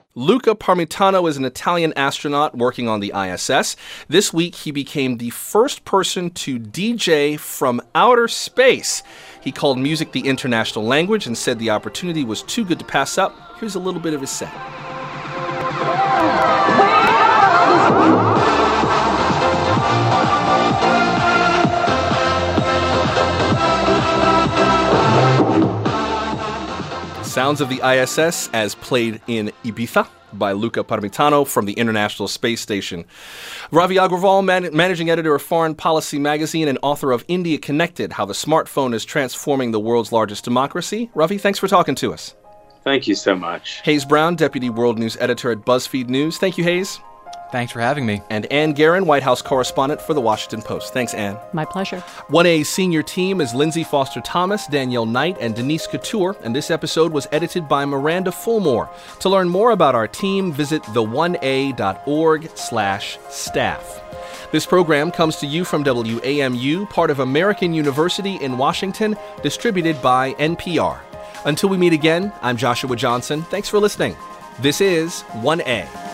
Luca Parmitano is an Italian astronaut working on the I S S. This week, he became the first person to D J from outer space. He called music the international language and said the opportunity was too good to pass up. Here's a little bit of his set. Sounds of the I S S as played in Ibiza by Luca Parmitano from the International Space Station. Ravi Agrawal, man- managing editor of Foreign Policy magazine and author of India Connected, How the Smartphone is Transforming the World's Largest Democracy. Ravi, thanks for talking to us. Thank you so much. Hayes Brown, deputy world news editor at BuzzFeed News. Thank you, Hayes. Thanks for having me. And Ann Guerin, White House correspondent for The Washington Post. Thanks, Ann. My pleasure. one A's senior team is Lindsay Foster-Thomas, Danielle Knight, and Denise Couture, and this episode was edited by Miranda Fulmore. To learn more about our team, visit the one a dot org slash staff. This program comes to you from W A M U, part of American University in Washington, distributed by N P R. Until we meet again, I'm Joshua Johnson. Thanks for listening. This is one A.